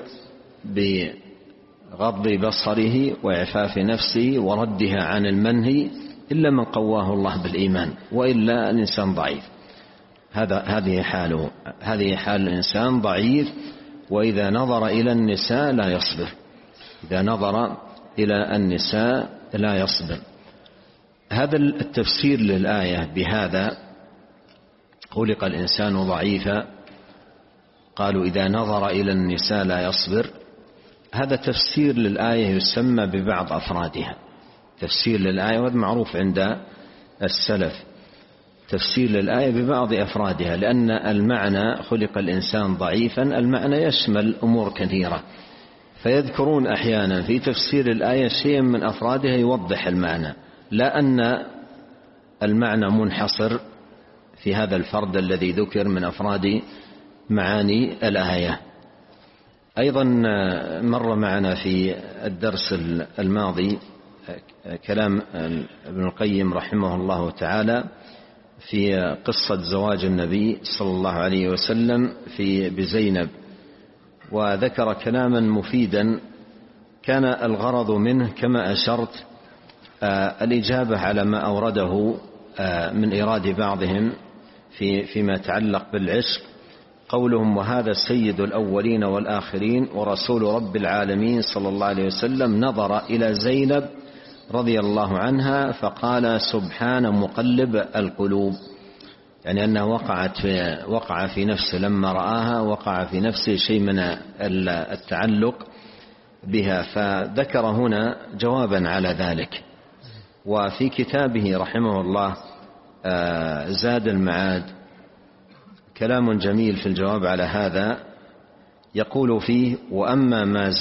بغض بصره وإعفاف نفسه وردها عن المنهي إلا من قواه الله بالإيمان، وإلا الإنسان ضعيف. هذه حاله، هذه حال الإنسان ضعيف. وإذا نظر إلى النساء لا يصبر، إذا نظر إلى النساء لا يصبر. هذا التفسير للآية بهذا: خلق الإنسان ضعيفا، قالوا إذا نظر إلى النساء لا يصبر. هذا تفسير للآية يسمى ببعض أفرادها، تفسير للآية، وهذا معروف عند السلف. تفسير للآية ببعض أفرادها، لأن المعنى خلق الإنسان ضعيفا، المعنى يشمل أمور كثيرة، فيذكرون أحيانا في تفسير الآية شيئا من أفرادها يوضح المعنى، لا أن المعنى منحصر في هذا الفرد الذي ذكر من أفراد معاني الآية. أيضا مر معنا في الدرس الماضي كلام ابن القيم رحمه الله تعالى في قصة زواج النبي صلى الله عليه وسلم بزينب، وذكر كلاما مفيدا كان الغرض منه كما أشرت الإجابة على ما أورده من إيراد بعضهم فيما يتعلق بالعشق، قولهم: وهذا سيد الأولين والآخرين ورسول رب العالمين صلى الله عليه وسلم نظر إلى زينب رضي الله عنها فقال: سبحان مقلب القلوب، يعني أنه وقع في نفسه لما رآها، وقع في نفسه شيء من التعلق بها، فذكر هنا جوابا على ذلك. وفي كتابه رحمه الله زاد المعاد كلام جميل في الجواب على هذا، يقول فيه: وأما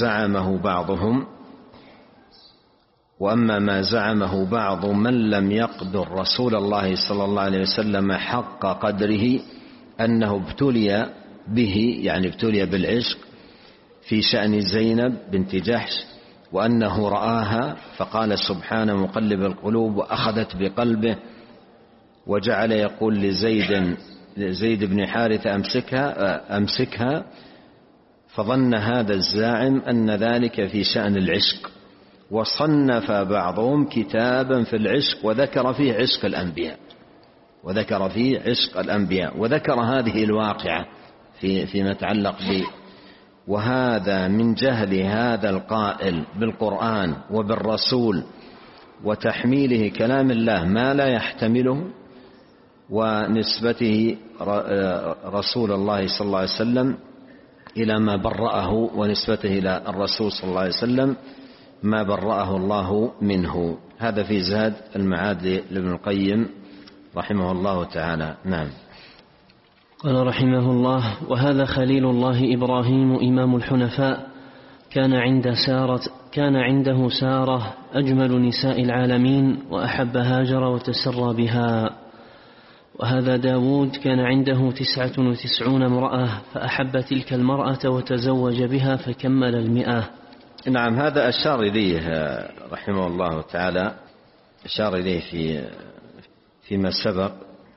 ما زعمه بعض من لم يقدر رسول الله صلى الله عليه وسلم حق قدره أنه ابتلي به، يعني ابتلي بالعشق في شأن زينب بنت جحش، وأنه رآها فقال: سبحان مقلب القلوب، وأخذت بقلبه، وجعل يقول لزيد بن حارثة: أمسكها، فظن هذا الزاعم أن ذلك في شأن العشق، وصنف بعضهم كتابا في العشق وذكر فيه عشق الأنبياء، وذكر هذه الواقعة فيما يتعلق به. وهذا من جهل هذا القائل بالقرآن وبالرسول وتحميله كلام الله ما لا يحتمله، ونسبته رسول الله صلى الله عليه وسلم إلى ما برأه، ونسبته إلى الرسول صلى الله عليه وسلم ما برأه الله منه. هذا في زاد المعاد لابن القيم رحمه الله تعالى. نعم. قال رحمه الله: وهذا خليل الله إبراهيم إمام الحنفاء كان عنده سارة أجمل نساء العالمين، وأحب هاجر وتسرى بها. وهذا داود كان عنده 99 امرأة، فأحب تلك المرأة وتزوج بها فكمل 100. نعم، هذا أشار إليه رحمه الله تعالى، أشار إليه فيما سبق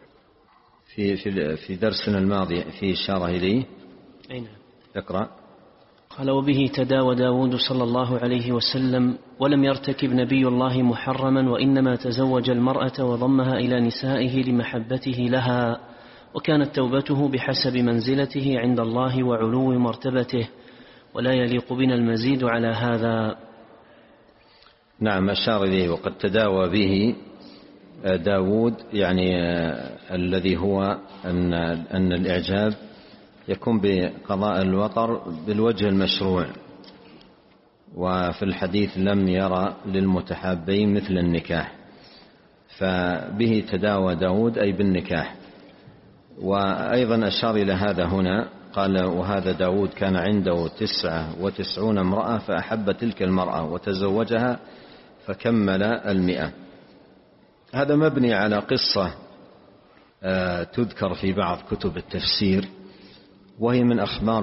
في درسنا الماضي، في إشارة إليه. أين؟ اقرأ. قال: وبه تداوى داود صلى الله عليه وسلم، ولم يرتكب نبي الله محرما، وإنما تزوج المرأة وضمها إلى نسائه لمحبته لها، وكانت توبته بحسب منزلته عند الله وعلو مرتبته، ولا يليق بنا المزيد على هذا. نعم، أشار إليه. وقد تداوى به داود، يعني الذي هو أن الإعجاب يكون بقضاء الوطر بالوجه المشروع، وفي الحديث لم يرى للمتحابين مثل النكاح، فبه تداوى داود أي بالنكاح. وأيضا أشار إلى هذا هنا، قال: وهذا داود كان عنده 99 امرأة، فأحب تلك المرأة وتزوجها فكمل 100. هذا مبني على قصة تذكر في بعض كتب التفسير، وهي من أخبار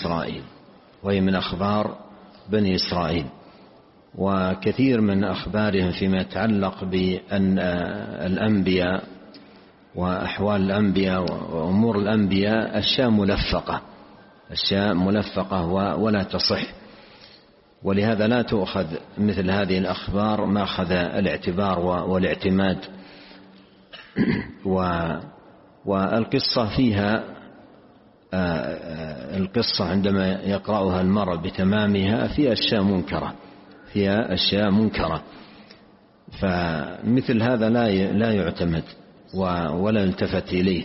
بني إسرائيل، وكثير من أخبارهم فيما يتعلق بأن الأنبياء وأحوال الأنبياء وأمور الأنبياء أشياء ملفقة ولا تصح، ولهذا لا تؤخذ مثل هذه الأخبار ماخذ الاعتبار والاعتماد. والقصة فيها القصة عندما يقرأها المرء بتمامها فيها أشياء منكرة، فمثل هذا لا يعتمد ولا يلتفت إليه.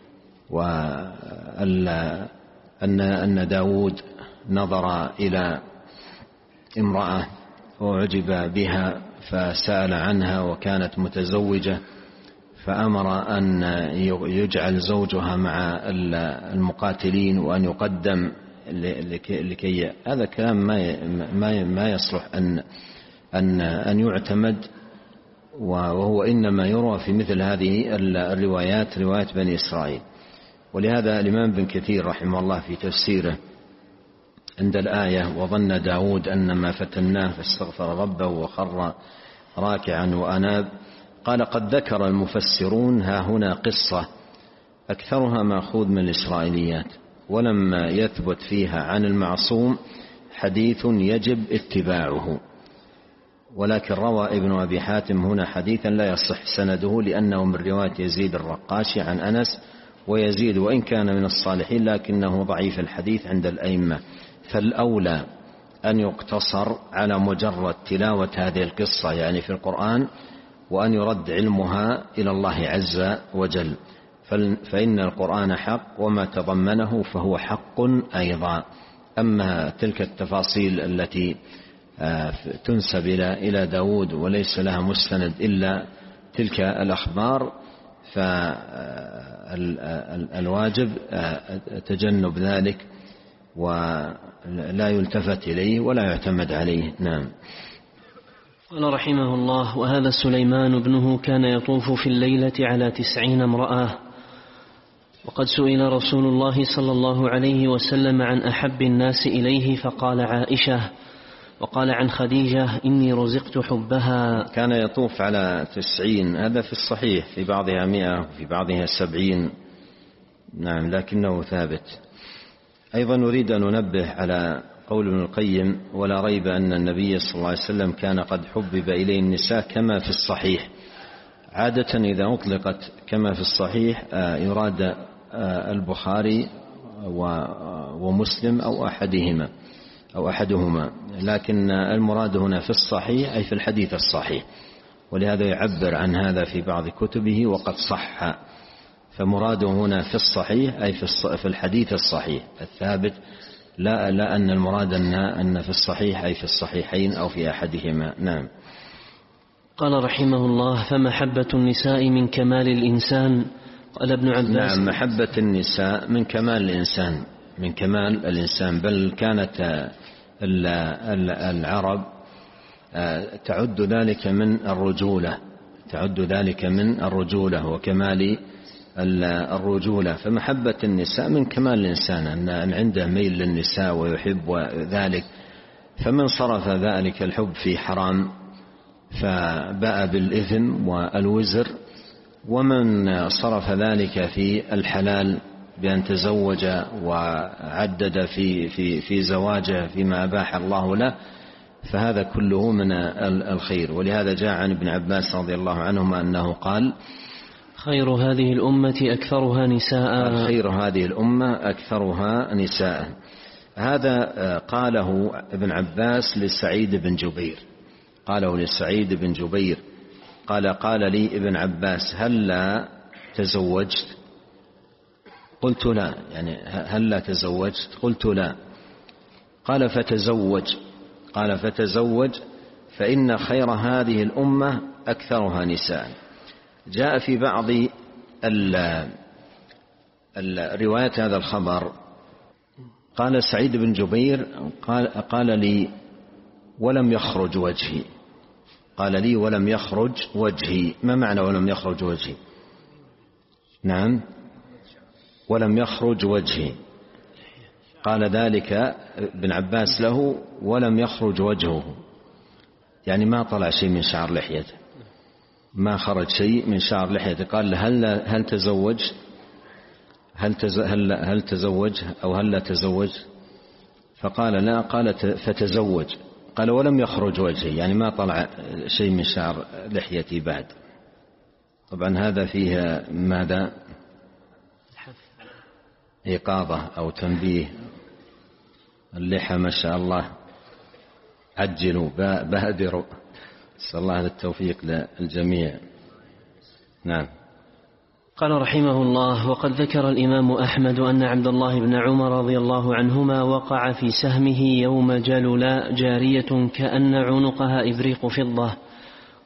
وأن داود نظر إلى امرأة وعجب بها فسأل عنها، وكانت متزوجة، فأمر أن يجعل زوجها مع المقاتلين وأن يقدم لكي هذا كلام ما يصلح أن يعتمد، وهو إنما يروى في مثل هذه الروايات روايات بني إسرائيل. ولهذا الإمام ابن كثير رحمه الله في تفسيره عند الآية وظن داود أن ما فتناه فاستغفر ربه وخر راكعا وأناب، قال قد ذكر المفسرون ها هنا قصة أكثرها مأخوذ من الإسرائيليات، ولم يثبت فيها عن المعصوم حديث يجب اتباعه، ولكن روى ابن أبي حاتم هنا حديثا لا يصح سنده لأنه من رواية يزيد الرقاشي عن أنس، ويزيد وإن كان من الصالحين لكنه ضعيف الحديث عند الأئمة، فالأولى أن يقتصر على مجرد تلاوة هذه القصة يعني في القرآن، وأن يرد علمها إلى الله عز وجل، فإن القرآن حق وما تضمنه فهو حق أيضا. أما تلك التفاصيل التي تنسب إلى داود وليس لها مستند إلا تلك الأخبار فالواجب تجنب ذلك ولا يلتفت إليه ولا يعتمد عليه. نعم. قال رحمه الله: وهذا سليمان ابنه كان يطوف في الليلة على 90 امرأة. وقد سئل رسول الله صلى الله عليه وسلم عن أحب الناس إليه فقال عائشة، وقال عن خديجة إني رزقت حبها. كان يطوف على 90، هذا في الصحيح، في بعضها 100 وفي بعضها 70. نعم، لكنه ثابت. أيضا نريد أن ننبه على قول ابن القيم: ولا ريب أن النبي صلى الله عليه وسلم كان قد حبب إليه النساء كما في الصحيح. عادة إذا أطلقت كما في الصحيح يراد البخاري ومسلم أو أحدهما، لكن المراد هنا في الصحيح أي في الحديث الصحيح، ولهذا يعبر عن هذا في بعض كتبه وقد صح، فمراده هنا في الصحيح أي في الحديث الصحيح الثابت، لا أن المراد أن في الصحيح أي في الصحيحين أو في أحدهما. نعم. قال رحمه الله: فمحبة النساء من كمال الإنسان. قال ابن عباس: نعم، محبة النساء من كمال الإنسان، من كمال الإنسان، بل كانت العرب تعد ذلك من الرجولة وكمال الرجولة. فمحبة النساء من كمال الإنسان أن عنده ميل للنساء ويحب ذلك، فمن صرف ذلك الحب في حرام فباء بالإثم والوزر، ومن صرف ذلك في الحلال بأن تزوج وعدد في زواجه فيما أباح الله له، فهذا كله من الخير. ولهذا جاء عن ابن عباس رضي الله عنهما أنه قال: خير هذه الأمة أكثرها نساء. خير هذه الأمة أكثرها نساء. هذا قاله ابن عباس لسعيد بن جبير، قال لي ابن عباس: هل تزوجت؟ قلت لا، يعني هل تزوجت؟ قلت لا. قال فتزوج فإن خير هذه الأمة أكثرها نساء. جاء في بعض الروايات هذا الخبر قال سعيد بن جبير قال لي: ولم يخرج وجهي. قال لي: ولم يخرج وجهي. ما معنى ولم يخرج وجهي؟ نعم، ولم يخرج وجهي. قال ذلك ابن عباس له: ولم يخرج وجهه، يعني ما طلع شيء من شعر لحيته، ما خرج شيء من شعر لحيته. قال: هل تزوج؟ هل تزوج أو هل لا تزوج؟ فقال: لا. قال: فتزوج. قال: ولم يخرج وجهي، يعني ما طلع شيء من شعر لحيتي بعد. طبعا هذا فيه ماذا؟ إيقاظة أو تنبيه. اللحى ما شاء الله، عجلوا بادروا، نسأل الله التوفيق للجميع. نعم. قال رحمه الله: وقد ذكر الإمام أحمد أن عبد الله بن عمر رضي الله عنهما وقع في سهمه يوم جلولاء جارية كأن عنقها إبريق فضة،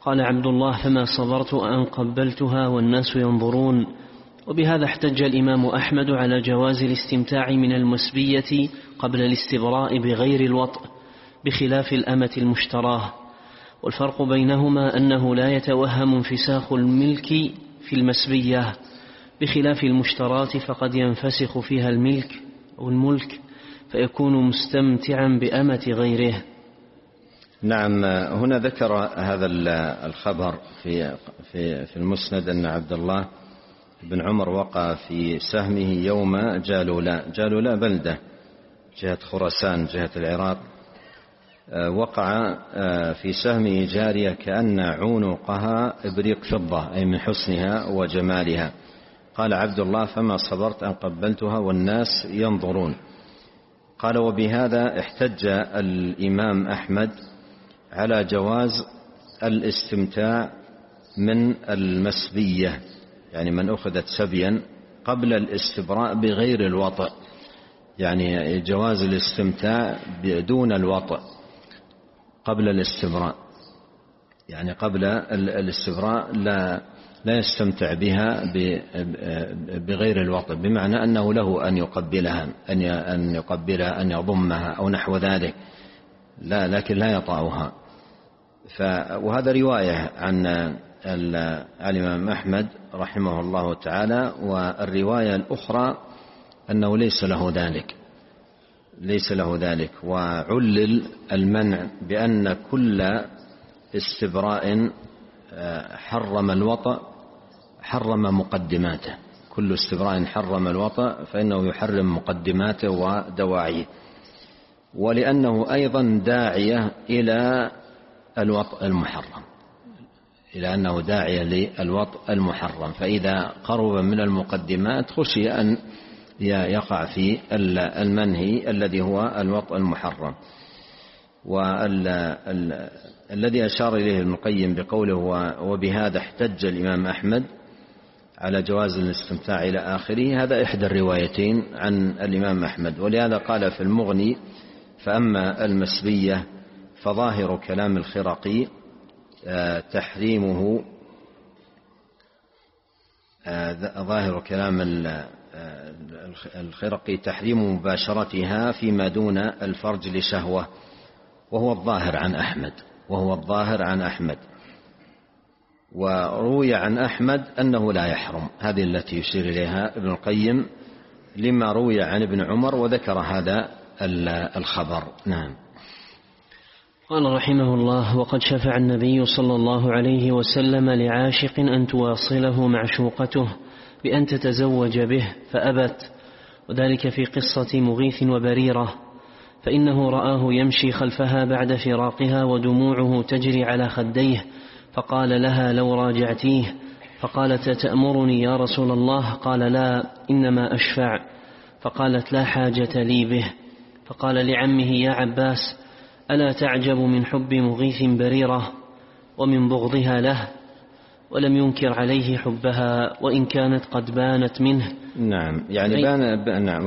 قال عبد الله: فما صبرت أن قبلتها والناس ينظرون. وبهذا احتج الإمام أحمد على جواز الاستمتاع من المسبية قبل الاستبراء بغير الوطء بخلاف الأمة المشتراه. والفرق بينهما أنه لا يتوهم انفساخ الملك في المسبية بخلاف المشترات، فقد ينفسخ فيها الملك أو الملك فيكون مستمتعا بأمة غيره. نعم، هنا ذكر هذا الخبر في المسند أن عبد الله بن عمر وقع في سهمه يوم جالولا بلدة جهة خراسان جهة العراق. وقع في سهمه جارية كأن عنقها إبريق فضة، أي من حسنها وجمالها. قال عبد الله: فما صبرت أن قبلتها والناس ينظرون. قال: وبهذا احتج الإمام أحمد على جواز الاستمتاع من المسبية، يعني من أخذت سبيا قبل الاستبراء بغير الوطء، يعني جواز الاستمتاع دون الوطء قبل الاستبراء، يعني قبل الاستبراء لا يستمتع بها بغير الوطء، بمعنى أنه له أن يقبلها أن يضمها أو نحو ذلك، لكن لا يطأها. وهذا رواية عن الإمام أحمد رحمه الله تعالى. والرواية الأخرى أنه ليس له ذلك، وعلل المنع بأن كل استبراء حرم الوطأ حرم مقدماته، كل استبراء حرم الوطأ فإنه يحرم مقدماته ودواعيه، ولأنه أيضا داعية إلى الوطء المحرم، إلى أنه داعية للوطء المحرم، فإذا قرب من المقدمات خشي أن يقع في المنهي الذي هو الوطء المحرم. والذي أشار إليه ابن القيم بقوله: وبهذا احتج الإمام أحمد على جواز الاستمتاع إلى آخره، هذا إحدى الروايتين عن الإمام أحمد. ولهذا قال في المغني: فأما المسبية فظاهر كلام الخرقي تحريمه، ظاهر كلام الخرقي تحريم مباشرتها فيما دون الفرج لشهوة، وهو الظاهر عن أحمد. وروي عن أحمد أنه لا يحرم، هذه التي يشير إليها ابن القيم لما روي عن ابن عمر، وذكر هذا الخبر. نعم. قال رحمه الله: وقد شفع النبي صلى الله عليه وسلم لعاشق أن تواصله معشوقته بأن تتزوج به فأبت، وذلك في قصة مغيث وبريرة، فإنه رآه يمشي خلفها بعد فراقها ودموعه تجري على خديه، فقال لها: لو راجعتيه. فقالت: تأمرني يا رسول الله؟ قال: لا، إنما أشفع. فقالت: لا حاجة لي به. فقال لعمه: يا عباس، ألا تعجب من حب مغيث بريرة ومن بغضها له؟ ولم ينكر عليه حبها وإن كانت قد بانت منه. نعم، يعني نعم،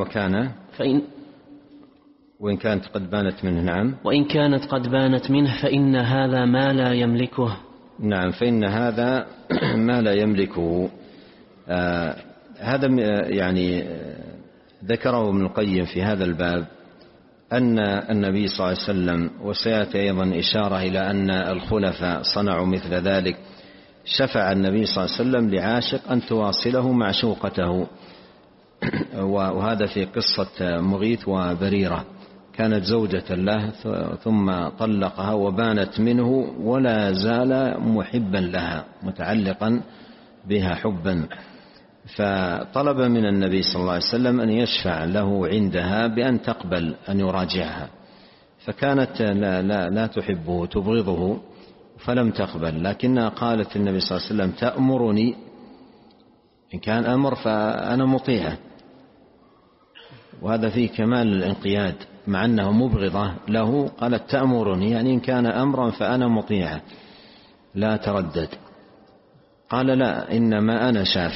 وإن كانت قد بانت منه. نعم، وإن كانت قد بانت منه فإن هذا ما لا يملكه. نعم، فإن هذا ما لا يملكه. هذا يعني ذكره ابن القيم في هذا الباب أن النبي صلى الله عليه وسلم، وسيأتي أيضا إشارة إلى أن الخلفاء صنعوا مثل ذلك، شفع النبي صلى الله عليه وسلم لعاشق أن تواصله معشوقته، وهذا في قصة مغيث وبريرة، كانت زوجة له ثم طلقها وبانت منه ولا زال محبا لها متعلقا بها حبا، فطلب من النبي صلى الله عليه وسلم أن يشفع له عندها بأن تقبل أن يراجعها، فكانت لا تحبه تبغضه فلم تقبل، لكنها قالت للنبي صلى الله عليه وسلم: تأمرني؟ إن كان أمر فأنا مطيعة. وهذا فيه كمال الانقياد، مع أنه مبغضة له قالت: تأمرني، يعني إن كان أمرا فأنا مطيعة لا تردد. قال: لا، إنما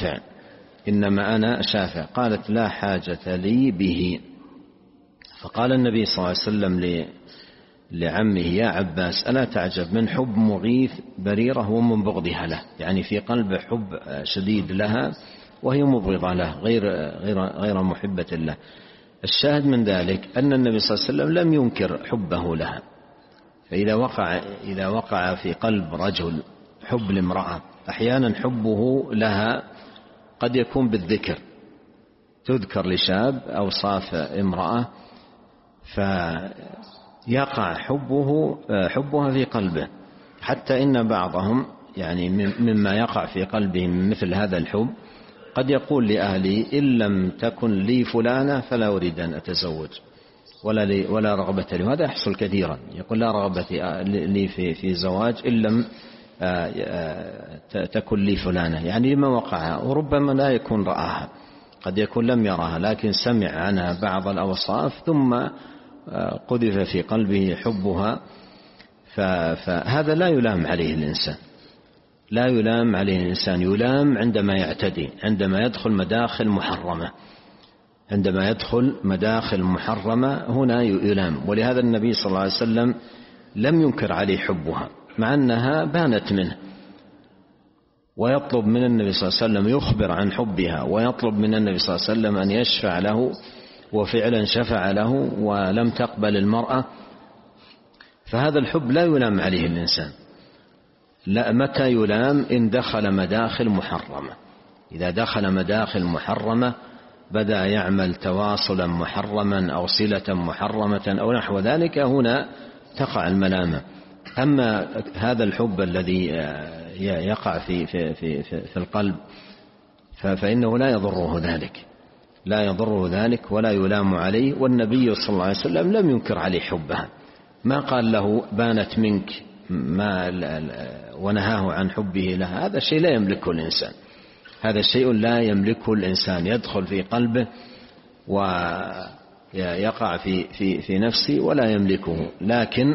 أنا شافع. قالت: لا حاجة لي به. فقال النبي صلى الله عليه وسلم لعمه يا عباس ألا تعجب من حب مغيث بريرة ومن بغضها له، يعني في قلبه حب شديد لها وهي مبغضة له غير محبة له. الشاهد من ذلك أن النبي صلى الله عليه وسلم لم ينكر حبه لها. فإذا وقع في قلب رجل حب لامرأة، أحيانا حبه لها قد يكون بالذكر، تذكر لشاب أوصاف امرأة فيقع حبها في قلبه، حتى إن بعضهم يعني مما يقع في قلبهم مثل هذا الحب قد يقول لأهلي إن لم تكن لي فلانة فلا أريد أن أتزوج ولا رغبة لي. وهذا يحصل كثيرا، يقول لا رغبة لي في زواج إن لم تكن لي فلانة، يعني لما وقعها، وربما لا يكون رآها، قد يكون لم يراها لكن سمع عنها بعض الأوصاف ثم قذف في قلبه حبها. فهذا لا يلام عليه الإنسان، لا يلام عليه الإنسان، يلام عندما يعتدي، عندما يدخل مداخل محرمة، عندما يدخل مداخل محرمة هنا يلام. ولهذا النبي صلى الله عليه وسلم لم ينكر عليه حبها مع أنها بانت منه، ويطلب من النبي صلى الله عليه وسلم يخبر عن حبها، ويطلب من النبي صلى الله عليه وسلم أن يشفع له، وفعلا شفع له ولم تقبل المرأة. فهذا الحب لا يلام عليه الإنسان. لا، متى يلام؟ إن دخل مداخل محرمة. إذا دخل مداخل محرمة بدأ يعمل تواصلا محرما أو صلة محرمة أو نحو ذلك، هنا تقع الملامة. أما هذا الحب الذي يقع في القلب فإنه لا يضره ذلك ولا يلام عليه. والنبي صلى الله عليه وسلم لم ينكر عليه حبها، ما قال له بانت منك ونهاه عن حبه لها. هذا شيء لا يملكه الإنسان، هذا شيء لا يملكه الإنسان، يدخل في قلبه ويقع في نفسه ولا يملكه. لكن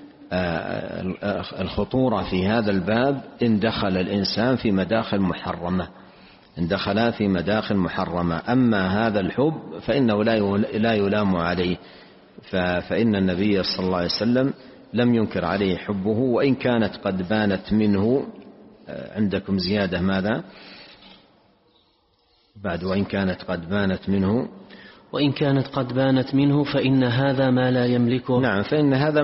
الخطورة في هذا الباب إن دخل الإنسان في مداخل محرمة، إن دخل في مداخل محرمة. أما هذا الحب فإنه لا يلام عليه، فإن النبي صلى الله عليه وسلم لم ينكر عليه حبه، وإن كانت قد بانت منه. عندكم زيادة ماذا بعد؟ وإن كانت قد بانت منه فإن هذا ما لا يملكه. نعم، فإن هذا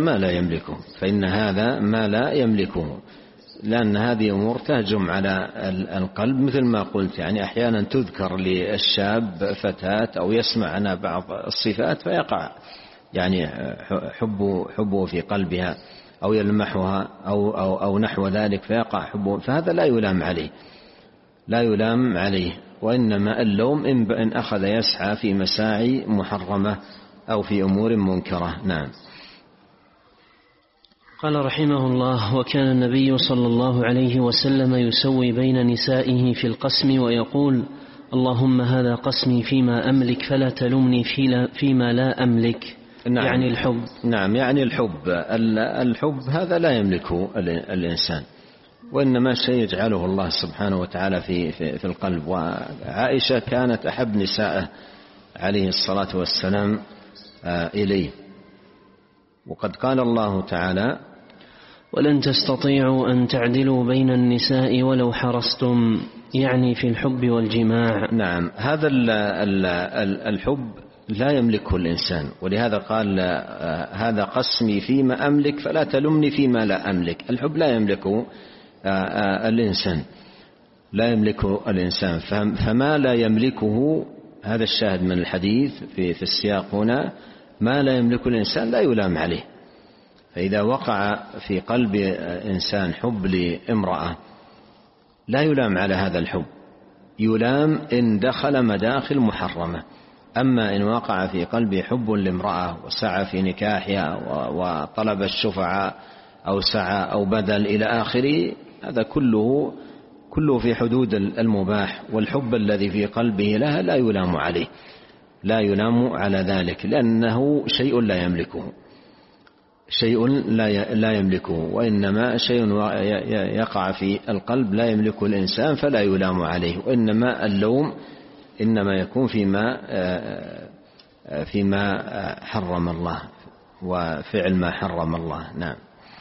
ما لا يملكه، لأن هذه أمور تهجم على القلب مثل ما قلت. يعني أحيانا تذكر للشاب فتاة أو يسمع عنها بعض الصفات فيقع يعني حبه في قلبها، أو يلمحها أو نحو ذلك فيقع حبه. فهذا لا يلام عليه، وإنما اللوم إن أخذ يسعى في مساعي محرمة أو في أمور منكرة. نعم. قال رحمه الله: وكان النبي صلى الله عليه وسلم يسوي بين نسائه في القسم ويقول: اللهم هذا قسمي فيما أملك فلا تلمني فيما لا أملك. نعم. يعني الحب. نعم، يعني الحب هذا لا يملكه الإنسان، وإنما شيء يجعله الله سبحانه وتعالى في القلب. وعائشة كانت أحب نسائه عليه الصلاة والسلام إليه، وقد قال الله تعالى: ولن تستطيعوا أن تعدلوا بين النساء ولو حرصتم، يعني في الحب والجماع. نعم، هذا الحب لا يملكه الإنسان، ولهذا قال: هذا قسمي فيما أملك فلا تلمني فيما لا أملك. الحب لا يملكه الإنسان، فما لا يملكه، هذا الشاهد من الحديث في السياق هنا، ما لا يملكه الإنسان لا يلام عليه. فإذا وقع في قلب إنسان حب لامرأة لا يلام على هذا الحب، يلام إن دخل مداخل محرمة. أما إن وقع في قلبه حب لامرأة وسعى في نكاحها وطلب الشفعاء أو سعى أو بذل إلى آخره، هذا كله في حدود المباح، والحب الذي في قلبه لها لا يلام على ذلك، لأنه شيء لا يملكه، وإنما شيء يقع في القلب لا يملكه الإنسان فلا يلام عليه. وإنما اللوم إنما يكون فيما حرم الله، وفعل ما حرم الله. نعم.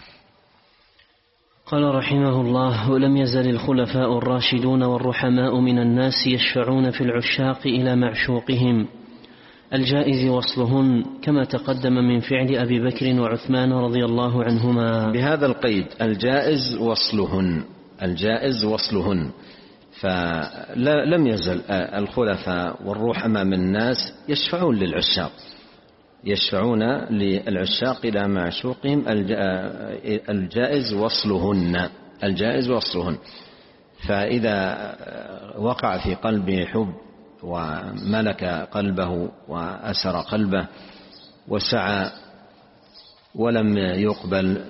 قال رحمه الله: ولم يزل الخلفاء الراشدون والرحماء من الناس يشفعون في العشاق إلى معشوقهم الجائز وصلهن، كما تقدم من فعل أبي بكر وعثمان رضي الله عنهما. بهذا القيد: الجائز وصلهن، الجائز وصلهن. فلم يزل الخلفاء والرحماء من الناس يشفعون للعشاق، يشفعون للعشاق إلى معشوقهم الجائز وصلهن، الجائز وصلهن. فإذا وقع في قلبه حب وملك قلبه وأسر قلبه وسعى ولم يقبل،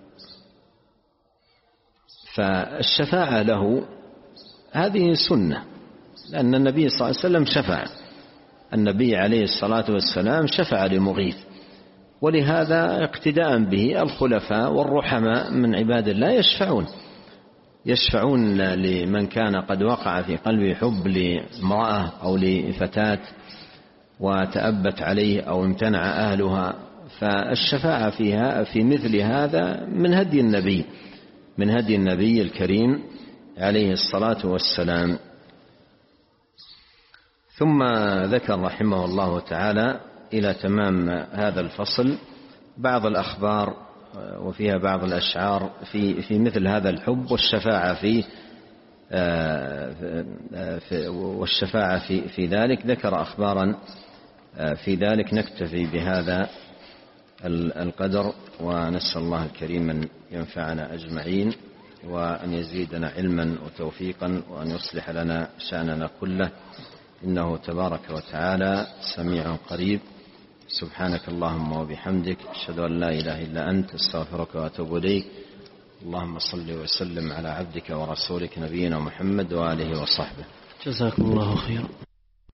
فالشفاعة له هذه سنة، لأن النبي صلى الله عليه وسلم شفع، النبي عليه الصلاة والسلام شفع لمغيث، ولهذا اقتداء به الخلفاء والرحماء من عباد الله يشفعون لمن كان قد وقع في قلبه حب لامرأة أو لفتاة وتأبت عليه أو امتنع أهلها، فالشفاعة فيها في مثل هذا من هدي النبي الكريم عليه الصلاة والسلام. ثم ذكر رحمه الله تعالى إلى تمام هذا الفصل بعض الأخبار وفيها بعض الأشعار في مثل هذا الحب والشفاعة في ذلك. ذكر أخبارا في ذلك. نكتفي بهذا القدر، ونسأل الله الكريم أن ينفعنا أجمعين، وأن يزيدنا علما وتوفيقا، وأن يصلح لنا شأننا كله، إنه تبارك وتعالى سميع قريب. سبحانك اللهم وبحمدك، أشهد أن لا إله إلا أنت، استغفرك وأتوب إليك. اللهم صل وسلم على عبدك ورسولك نبينا محمد وآله وصحبه. جزاكم الله خيرا.